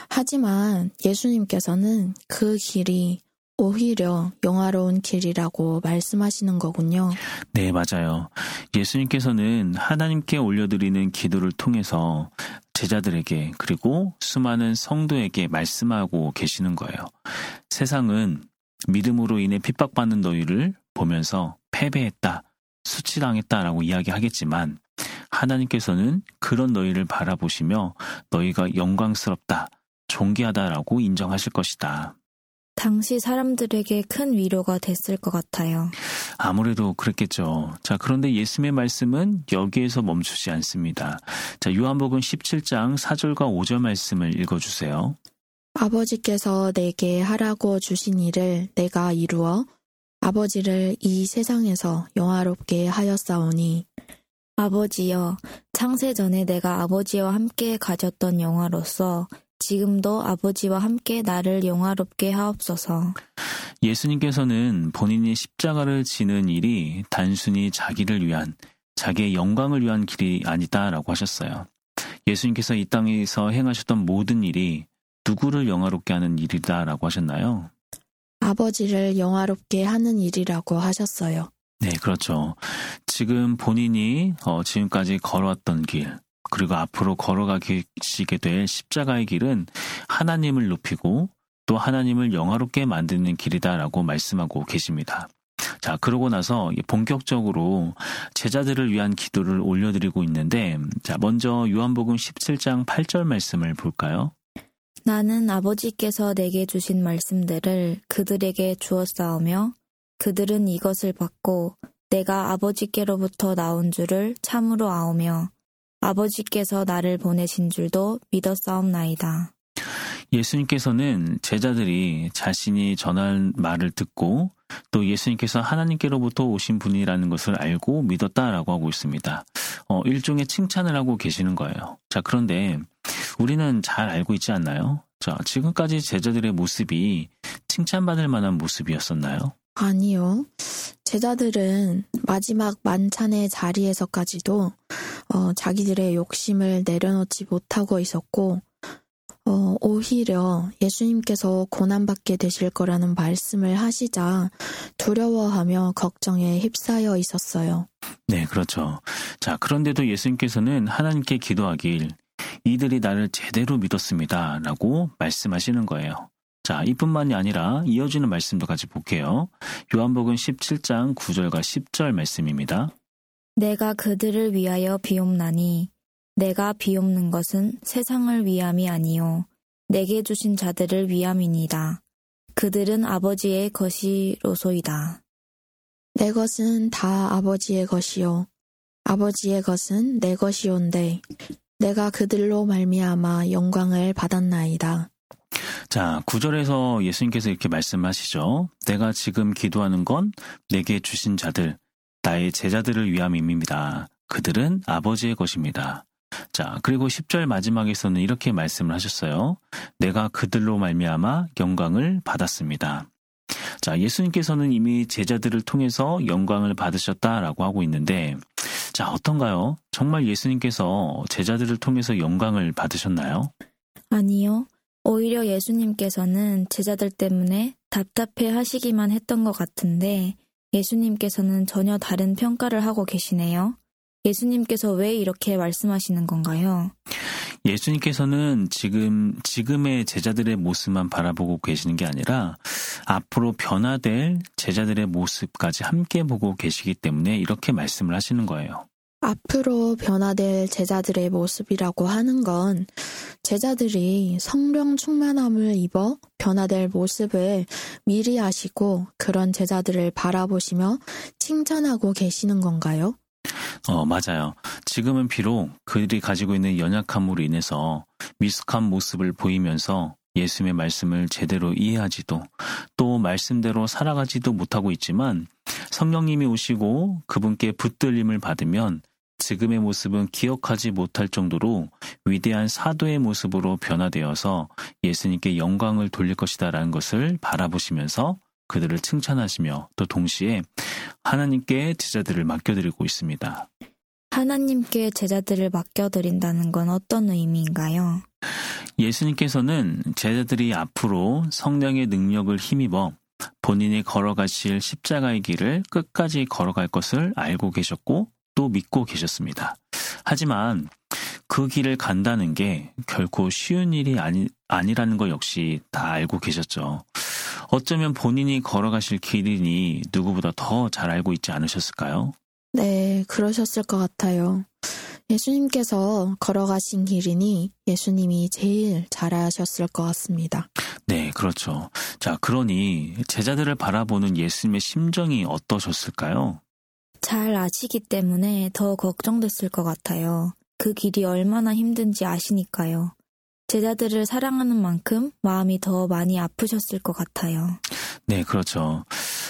하지만 예수님께서는 그 길이 오히려 영화로운 길이라고 말씀하시는 거군요. 네, 맞아요. 예수님께서는 하나님께 올려드리는 기도를 통해서 제자들에게 그리고 수많은 성도에게 말씀하고 계시는 거예요. 세상은 믿음으로 인해 핍박받는 너희를 보면서 패배했다, 수치당했다라고 이야기하겠지만 하나님께서는 그런 너희를 바라보시며 너희가 영광스럽다, 존귀하다라고 인정하실 것이다. 당시 사람들에게 큰 위로가 됐을 것 같아요. 아무래도 그랬겠죠. 자, 그런데 예수님의 말씀은 여기에서 멈추지 않습니다. 자, 요한복음 십칠 장 사 절과 오 절 말씀을 읽어주세요. 아버지께서 내게 하라고 주신 일을 내가 이루어 아버지를 이 세상에서 영화롭게 하였사오니 아버지여, 창세 전에 내가 아버지와 함께 가졌던 영화로서 지금도 아버지와 함께 나를 영화롭게 하옵소서. 예수님께서는 본인이 십자가를 지는 일이 단순히 자기를 위한, 자기의 영광을 위한 길이 아니다라고 하셨어요. 예수님께서 이 땅에서 행하셨던 모든 일이 누구를 영화롭게 하는 일이다라고 하셨나요? 아버지를 영화롭게 하는 일이라고 하셨어요. 네, 그렇죠. 지금 본인이 어, 지금까지 걸어왔던 길, 그리고 앞으로 걸어가시게 될 십자가의 길은 하나님을 높이고 또 하나님을 영화롭게 만드는 길이다라고 말씀하고 계십니다. 자, 그러고 나서 본격적으로 제자들을 위한 기도를 올려드리고 있는데, 자, 먼저 요한복음 십칠 장 팔 절 말씀을 볼까요? 나는 아버지께서 내게 주신 말씀들을 그들에게 주었사오며 그들은 이것을 받고 내가 아버지께로부터 나온 줄을 참으로 아오며 아버지께서 나를 보내신 줄도 믿었사옵나이다. 예수님께서는 제자들이 자신이 전한 말을 듣고 또 예수님께서 하나님께로부터 오신 분이라는 것을 알고 믿었다라고 하고 있습니다. 어, 일종의 칭찬을 하고 계시는 거예요. 자, 그런데 우리는 잘 알고 있지 않나요? 자, 지금까지 제자들의 모습이 칭찬받을 만한 모습이었었나요? 아니요. 제자들은 마지막 만찬의 자리에서까지도 어, 자기들의 욕심을 내려놓지 못하고 있었고 어, 오히려 예수님께서 고난받게 되실 거라는 말씀을 하시자 두려워하며 걱정에 휩싸여 있었어요. 네, 그렇죠. 자, 그런데도 예수님께서는 하나님께 기도하길 이들이 나를 제대로 믿었습니다 라고 말씀하시는 거예요. 자, 이뿐만이 아니라 이어지는 말씀도 같이 볼게요. 요한복음 십칠 장 구 절과 십 절 말씀입니다. 내가 그들을 위하여 비옵나니 내가 비옵는 것은 세상을 위함이 아니요 내게 주신 자들을 위함이니이다. 그들은 아버지의 것이로소이다. 내 것은 다 아버지의 것이요 아버지의 것은 내 것이온데 내가 그들로 말미암아 영광을 받았나이다. 자, 구 절에서 예수님께서 이렇게 말씀하시죠. 내가 지금 기도하는 건 내게 주신 자들, 나의 제자들을 위함입니다. 그들은 아버지의 것입니다. 자, 그리고 십 절 마지막에서는 이렇게 말씀을 하셨어요. 내가 그들로 말미암아 영광을 받았습니다. 자, 예수님께서는 이미 제자들을 통해서 영광을 받으셨다라고 하고 있는데, 자, 어떤가요? 정말 예수님께서 제자들을 통해서 영광을 받으셨나요? 아니요. 오히려 예수님께서는 제자들 때문에 답답해 하시기만 했던 것 같은데 예수님께서는 전혀 다른 평가를 하고 계시네요. 예수님께서 왜 이렇게 말씀하시는 건가요? 예수님께서는 지금, 지금의 제자들의 모습만 바라보고 계시는 게 아니라 앞으로 변화될 제자들의 모습까지 함께 보고 계시기 때문에 이렇게 말씀을 하시는 거예요. 앞으로 변화될 제자들의 모습이라고 하는 건 제자들이 성령 충만함을 입어 변화될 모습을 미리 아시고 그런 제자들을 바라보시며 칭찬하고 계시는 건가요? 어, 맞아요. 지금은 비록 그들이 가지고 있는 연약함으로 인해서 미숙한 모습을 보이면서 예수님의 말씀을 제대로 이해하지도 또 말씀대로 살아가지도 못하고 있지만 성령님이 오시고 그분께 붙들림을 받으면 지금의 모습은 기억하지 못할 정도로 위대한 사도의 모습으로 변화되어서 예수님께 영광을 돌릴 것이다라는 것을 바라보시면서 그들을 칭찬하시며 또 동시에 하나님께 제자들을 맡겨드리고 있습니다. 하나님께 제자들을 맡겨드린다는 건 어떤 의미인가요? 예수님께서는 제자들이 앞으로 성령의 능력을 힘입어 본인이 걸어가실 십자가의 길을 끝까지 걸어갈 것을 알고 계셨고 또 믿고 계셨습니다. 하지만 그 길을 간다는 게 결코 쉬운 일이 아니, 아니라는 것 역시 다 알고 계셨죠. 어쩌면 본인이 걸어가실 길이니 누구보다 더 잘 알고 있지 않으셨을까요? 네, 그러셨을 것 같아요. 예수님께서 걸어가신 길이니 예수님이 제일 잘 아셨을 것 같습니다. 네, 그렇죠. 자, 그러니 제자들을 바라보는 예수님의 심정이 어떠셨을까요? 잘 아시기 때문에 더 걱정됐을 것 같아요. 그 길이 얼마나 힘든지 아시니까요. 제자들을 사랑하는 만큼 마음이 더 많이 아프셨을 것 같아요. 네, 그렇죠.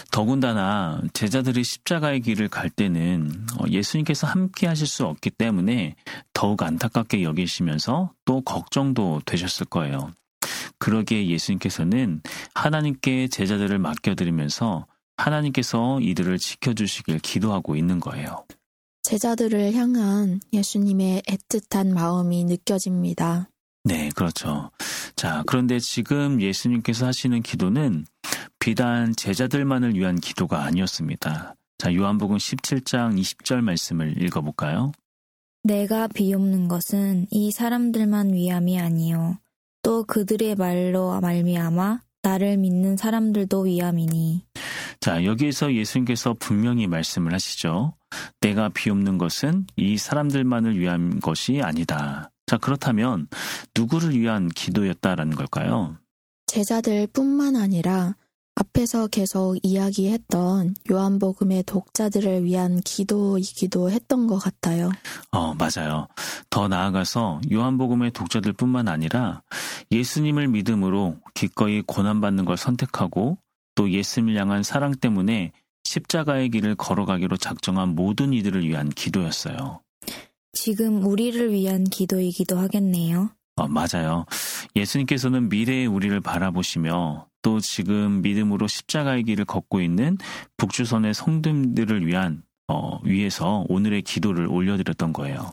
더군다나 제자들이 십자가의 길을 갈 때는 예수님께서 함께 하실 수 없기 때문에 더욱 안타깝게 여기시면서 또 걱정도 되셨을 거예요. 그러기에 예수님께서는 하나님께 제자들을 맡겨드리면서 하나님께서 이들을 지켜주시길 기도하고 있는 거예요. 제자들을 향한 예수님의 애틋한 마음이 느껴집니다. 네, 그렇죠. 자, 그런데 지금 예수님께서 하시는 기도는 비단 제자들만을 위한 기도가 아니었습니다. 자, 요한복음 십칠 장 이십 절 말씀을 읽어볼까요? 내가 비옵는 것은 이 사람들만 위함이 아니요 또 그들의 말로 말미암아 나를 믿는 사람들도 위함이니. 자, 여기에서 예수님께서 분명히 말씀을 하시죠. 내가 비옵는 것은 이 사람들만을 위한 것이 아니다. 자, 그렇다면 누구를 위한 기도였다라는 걸까요? 제자들뿐만 아니라 앞에서 계속 이야기했던 요한복음의 독자들을 위한 기도이기도 했던 것 같아요. 어, 맞아요. 더 나아가서 요한복음의 독자들뿐만 아니라 예수님을 믿음으로 기꺼이 고난받는 걸 선택하고 또 예수님을 향한 사랑 때문에 십자가의 길을 걸어가기로 작정한 모든 이들을 위한 기도였어요. 지금 우리를 위한 기도이기도 하겠네요. 어, 맞아요. 예수님께서는 미래의 우리를 바라보시며 또 지금 믿음으로 십자가의 길을 걷고 있는 북주선의 성도들을 위한 어, 위해서 오늘의 기도를 올려드렸던 거예요.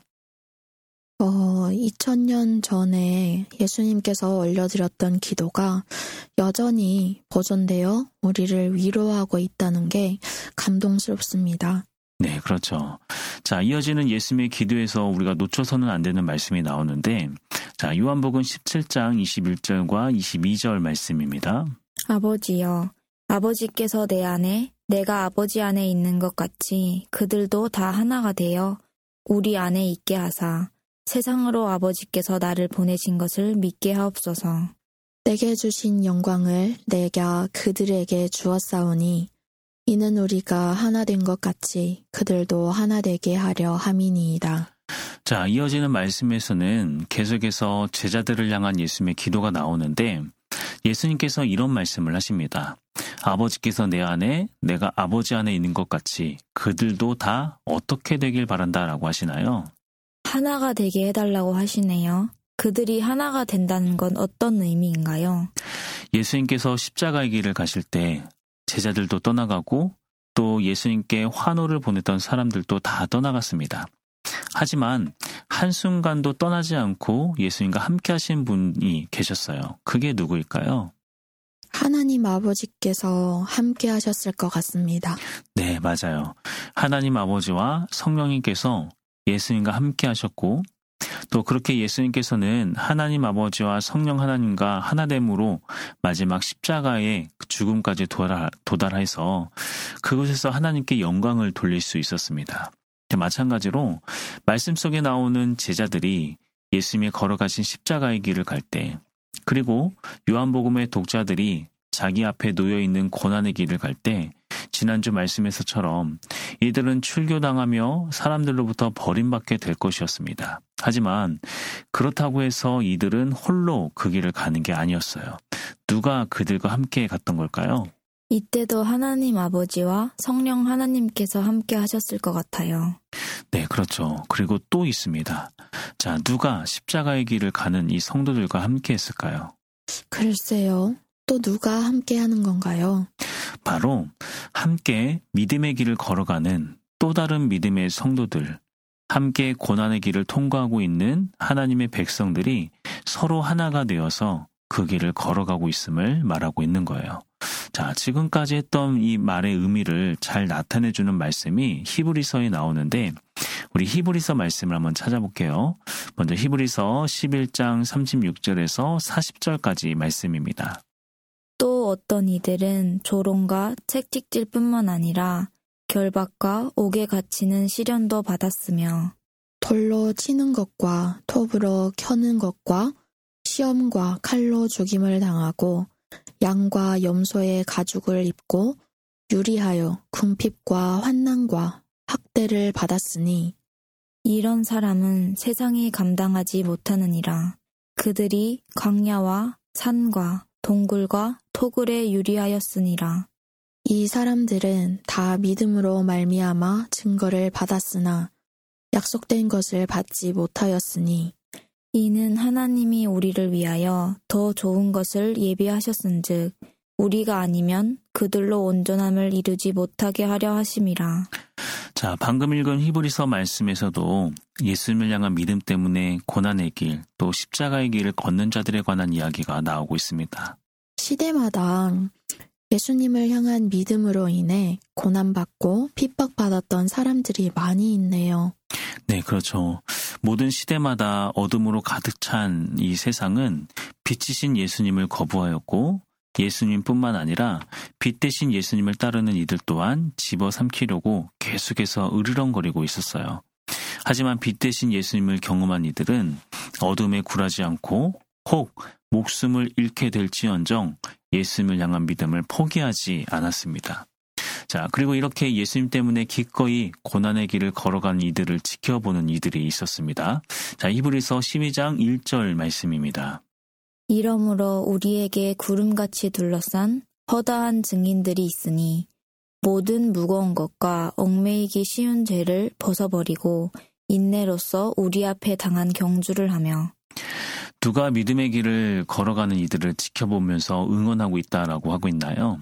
어, 이천 년 전에 예수님께서 올려드렸던 기도가 여전히 보존되어 우리를 위로하고 있다는 게 감동스럽습니다. 네, 그렇죠. 자, 이어지는 예수님의 기도에서 우리가 놓쳐서는 안 되는 말씀이 나오는데, 자, 요한복음 십칠 장 이십일 절과 이십이 절 말씀입니다. 아버지여, 아버지께서 내 안에, 내가 아버지 안에 있는 것 같이 그들도 다 하나가 되어 우리 안에 있게 하사 세상으로 아버지께서 나를 보내신 것을 믿게 하옵소서. 내게 주신 영광을 내가 그들에게 주었사오니 이는 우리가 하나 된 것 같이 그들도 하나 되게 하려 함이니이다. 자, 이어지는 말씀에서는 계속해서 제자들을 향한 예수님의 기도가 나오는데 예수님께서 이런 말씀을 하십니다. 아버지께서 내 안에 내가 아버지 안에 있는 것 같이 그들도 다 어떻게 되길 바란다라고 하시나요? 하나가 되게 해달라고 하시네요. 그들이 하나가 된다는 건 어떤 의미인가요? 예수님께서 십자가의 길을 가실 때 제자들도 떠나가고 또 예수님께 환호를 보냈던 사람들도 다 떠나갔습니다. 하지만 한순간도 떠나지 않고 예수님과 함께 하신 분이 계셨어요. 그게 누구일까요? 하나님 아버지께서 함께 하셨을 것 같습니다. 네, 맞아요. 하나님 아버지와 성령님께서 예수님과 함께 하셨고 또 그렇게 예수님께서는 하나님 아버지와 성령 하나님과 하나됨으로 마지막 십자가의 죽음까지 도달해서 그곳에서 하나님께 영광을 돌릴 수 있었습니다. 마찬가지로 말씀 속에 나오는 제자들이 예수님이 걸어가신 십자가의 길을 갈 때, 그리고 요한복음의 독자들이 자기 앞에 놓여있는 고난의 길을 갈 때 지난주 말씀에서처럼 이들은 출교당하며 사람들로부터 버림받게 될 것이었습니다. 하지만 그렇다고 해서 이들은 홀로 그 길을 가는 게 아니었어요. 누가 그들과 함께 갔던 걸까요? 이때도 하나님 아버지와 성령 하나님께서 함께 하셨을 것 같아요. 네, 그렇죠. 그리고 또 있습니다. 자, 누가 십자가의 길을 가는 이 성도들과 함께 했을까요? 글쎄요. 또 누가 함께 하는 건가요? 바로 함께 믿음의 길을 걸어가는 또 다른 믿음의 성도들, 함께 고난의 길을 통과하고 있는 하나님의 백성들이 서로 하나가 되어서 그 길을 걸어가고 있음을 말하고 있는 거예요. 자, 지금까지 했던 이 말의 의미를 잘 나타내주는 말씀이 히브리서에 나오는데 우리 히브리서 말씀을 한번 찾아볼게요. 먼저 히브리서 십일 장 삼십육 절에서 사십 절까지 말씀입니다. 또 어떤 이들은 조롱과 채찍질 뿐만 아니라 결박과 옥에 갇히는 시련도 받았으며 돌로 치는 것과 톱으로 켜는 것과 시험과 칼로 죽임을 당하고 양과 염소의 가죽을 입고 유리하여 궁핍과 환난과 학대를 받았으니 이런 사람은 세상이 감당하지 못하느니라. 그들이 광야와 산과 동굴과 토굴에 유리하였으니라. 이 사람들은 다 믿음으로 말미암아 증거를 받았으나 약속된 것을 받지 못하였으니 이는 하나님이 우리를 위하여 더 좋은 것을 예비하셨은즉 우리가 아니면 그들로 온전함을 이루지 못하게 하려 하심이라. 자, 방금 읽은 히브리서 말씀에서도 예수님을 향한 믿음 때문에 고난의 길, 또 십자가의 길을 걷는 자들에 관한 이야기가 나오고 있습니다. 시대마다 예수님을 향한 믿음으로 인해 고난받고 핍박받았던 사람들이 많이 있네요. 네, 그렇죠. 모든 시대마다 어둠으로 가득 찬 이 세상은 빛이신 예수님을 거부하였고 예수님뿐만 아니라 빛 대신 예수님을 따르는 이들 또한 집어삼키려고 계속해서 으르렁거리고 있었어요. 하지만 빛 대신 예수님을 경험한 이들은 어둠에 굴하지 않고 혹 목숨을 잃게 될지언정 예수님을 향한 믿음을 포기하지 않았습니다. 자, 그리고 이렇게 예수님 때문에 기꺼이 고난의 길을 걸어간 이들을 지켜보는 이들이 있었습니다. 자, 히브리서 십이 장 일 절 말씀입니다. 이러므로 우리에게 구름같이 둘러싼 허다한 증인들이 있으니 모든 무거운 것과 얽매이기 쉬운 죄를 벗어버리고 인내로써 우리 앞에 당한 경주를 하며 누가 믿음의 길을 걸어가는 이들을 지켜보면서 응원하고 있다라고 하고 있나요?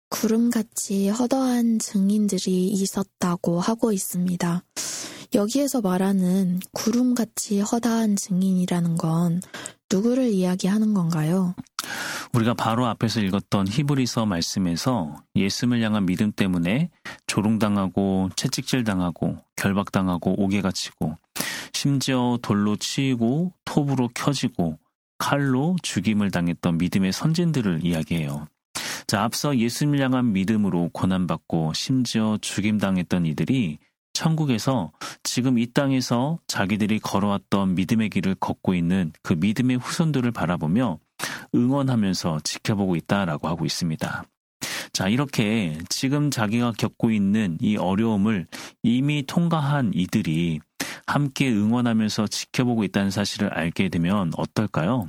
구름같이 허다한 증인들이 있었다고 하고 있습니다. 여기에서 말하는 구름같이 허다한 증인이라는 건 누구를 이야기하는 건가요? 우리가 바로 앞에서 읽었던 히브리서 말씀에서 예수님을 향한 믿음 때문에 조롱당하고 채찍질당하고 결박당하고 옥에 갇히고 심지어 돌로 치이고 톱으로 켜지고 칼로 죽임을 당했던 믿음의 선진들을 이야기해요. 자, 앞서 예수님을 향한 믿음으로 고난받고 심지어 죽임당했던 이들이 천국에서 지금 이 땅에서 자기들이 걸어왔던 믿음의 길을 걷고 있는 그 믿음의 후손들을 바라보며 응원하면서 지켜보고 있다라고 하고 있습니다. 자, 이렇게 지금 자기가 겪고 있는 이 어려움을 이미 통과한 이들이 함께 응원하면서 지켜보고 있다는 사실을 알게 되면 어떨까요?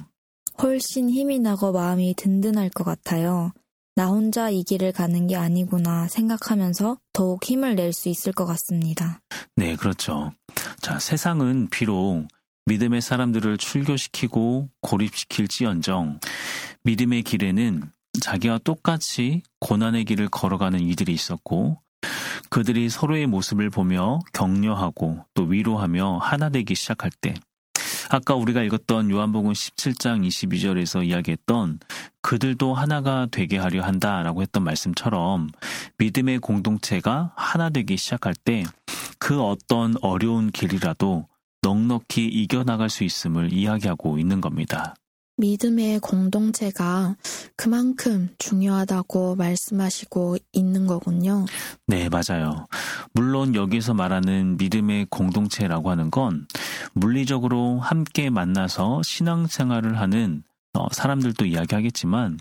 훨씬 힘이 나고 마음이 든든할 것 같아요. 나 혼자 이 길을 가는 게 아니구나 생각하면서 더욱 힘을 낼 수 있을 것 같습니다. 네, 그렇죠. 자, 세상은 비록 믿음의 사람들을 출교시키고 고립시킬지언정 믿음의 길에는 자기와 똑같이 고난의 길을 걸어가는 이들이 있었고 그들이 서로의 모습을 보며 격려하고 또 위로하며 하나 되기 시작할 때 아까 우리가 읽었던 요한복음 십칠 장 이십이 절에서 이야기했던 그들도 하나가 되게 하려 한다라고 했던 말씀처럼 믿음의 공동체가 하나 되기 시작할 때 그 그 어떤 어려운 길이라도 넉넉히 이겨나갈 수 있음을 이야기하고 있는 겁니다. 믿음의 공동체가 그만큼 중요하다고 말씀하시고 있는 거군요. 네, 맞아요. 물론 여기서 말하는 믿음의 공동체라고 하는 건 물리적으로 함께 만나서 신앙생활을 하는 사람들도 이야기하겠지만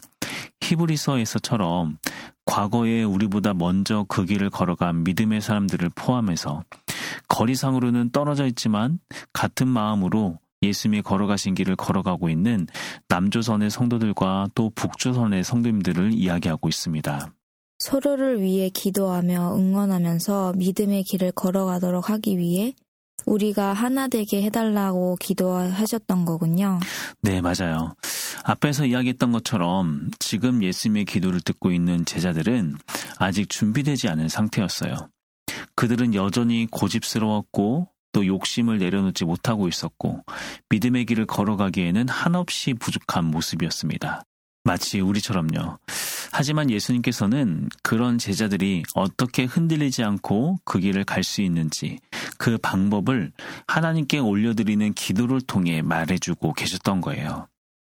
히브리서에서처럼 과거에 우리보다 먼저 그 길을 걸어간 믿음의 사람들을 포함해서 거리상으로는 떨어져 있지만 같은 마음으로 예수님이 걸어가신 길을 걸어가고 있는 남조선의 성도들과 또 북조선의 성도님들을 이야기하고 있습니다. 서로를 위해 기도하며 응원하면서 믿음의 길을 걸어가도록 하기 위해 우리가 하나 되게 해달라고 기도하셨던 거군요. 네, 맞아요. 앞에서 이야기했던 것처럼 지금 예수님의 기도를 듣고 있는 제자들은 아직 준비되지 않은 상태였어요. 그들은 여전히 고집스러웠고 또 욕심을 내려놓지 못하고 있었고 믿음의 길을 걸어가기에는 한없이 부족한 모습이었습니다. 마치 우리처럼요. 하지만 예수님께서는 그런 제자들이 어떻게 흔들리지 않고 그 길을 갈 수 있는지 그 방법을 하나님께 올려드리는 기도를 통해 말해주고 계셨던 거예요.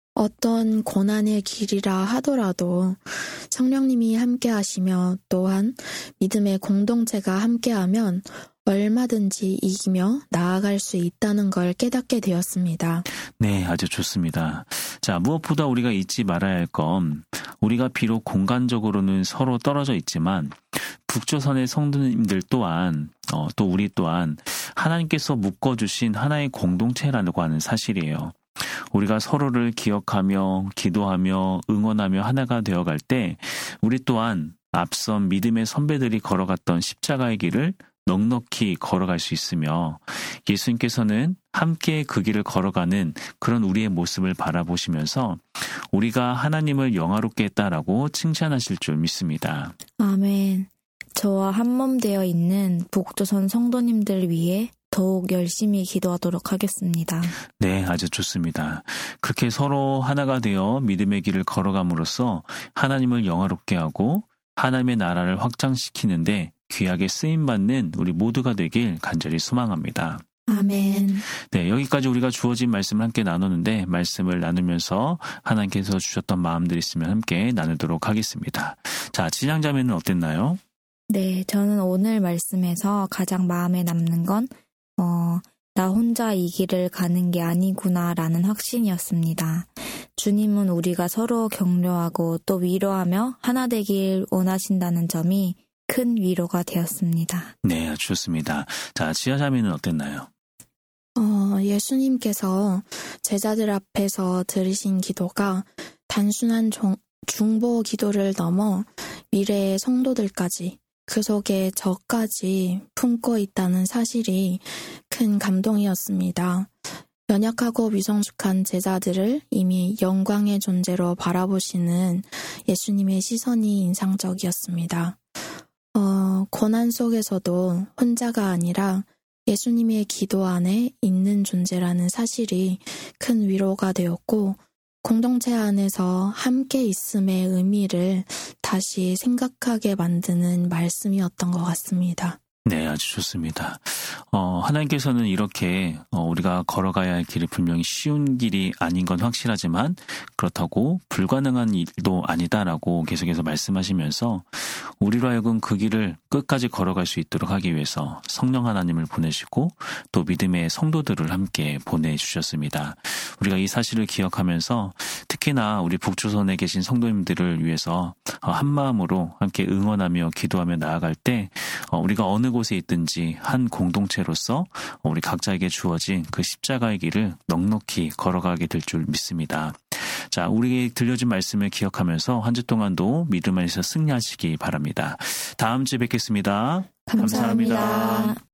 어떤 고난의 길이라 하더라도 성령님이 함께 하시며 또한 믿음의 공동체가 함께하면 얼마든지 이기며 나아갈 수 있다는 걸 깨닫게 되었습니다. 네, 아주 좋습니다. 자, 무엇보다 우리가 잊지 말아야 할 건 우리가 비록 공간적으로는 서로 떨어져 있지만 북조선의 성도님들 또한 어, 또 우리 또한 하나님께서 묶어주신 하나의 공동체라고 하는 사실이에요. 우리가 서로를 기억하며 기도하며 응원하며 하나가 되어갈 때 우리 또한 앞선 믿음의 선배들이 걸어갔던 십자가의 길을 넉넉히 걸어갈 수 있으며 예수님께서는 함께 그 길을 걸어가는 그런 우리의 모습을 바라보시면서 우리가 하나님을 영화롭게 했다라고 칭찬하실 줄 믿습니다. 아멘. 저와 한몸 되어 있는 북조선 성도님들 위해 더욱 열심히 기도하도록 하겠습니다. 네, 아주 좋습니다. 그렇게 서로 하나가 되어 믿음의 길을 걸어감으로써 하나님을 영화롭게 하고 하나님의 나라를 확장시키는데 귀하게 쓰임받는 우리 모두가 되길 간절히 소망합니다. 아멘. 네, 여기까지 우리가 주어진 말씀을 함께 나누는데 말씀을 나누면서 하나님께서 주셨던 마음들이 있으면 함께 나누도록 하겠습니다. 자, 진양자매는 어땠나요? 네, 저는 오늘 말씀에서 가장 마음에 남는 건 어, 나 혼자 이 길을 가는 게 아니구나라는 확신이었습니다. 주님은 우리가 서로 격려하고 또 위로하며 하나 되길 원하신다는 점이 큰 위로가 되었습니다. 네, 좋습니다. 자, 지하자매는 어땠나요? 어, 예수님께서 제자들 앞에서 들으신 기도가 단순한 종, 중보 기도를 넘어 미래의 성도들까지 그 속에 저까지 품고 있다는 사실이 큰 감동이었습니다. 연약하고 미성숙한 제자들을 이미 영광의 존재로 바라보시는 예수님의 시선이 인상적이었습니다. 어, 고난 속에서도 혼자가 아니라 예수님의 기도 안에 있는 존재라는 사실이 큰 위로가 되었고 공동체 안에서 함께 있음의 의미를 다시 생각하게 만드는 말씀이었던 것 같습니다. 네, 아주 좋습니다. 어, 하나님께서는 이렇게 어, 우리가 걸어가야 할 길이 분명히 쉬운 길이 아닌 건 확실하지만 그렇다고 불가능한 일도 아니다라고 계속해서 말씀하시면서 우리로 하여금 그 길을 끝까지 걸어갈 수 있도록 하기 위해서 성령 하나님을 보내시고 또 믿음의 성도들을 함께 보내주셨습니다. 우리가 이 사실을 기억하면서 특히나 우리 북조선에 계신 성도님들을 위해서 한 마음으로 함께 응원하며 기도하며 나아갈 때 우리가 어느 곳에 있든지 한 공동체로서 우리 각자에게 주어진 그 십자가의 길을 넉넉히 걸어가게 될 줄 믿습니다. 자, 우리에게 들려준 말씀을 기억하면서 한 주 동안도 믿음 안에서 승리하시기 바랍니다. 다음 주에 뵙겠습니다. 감사합니다. 감사합니다.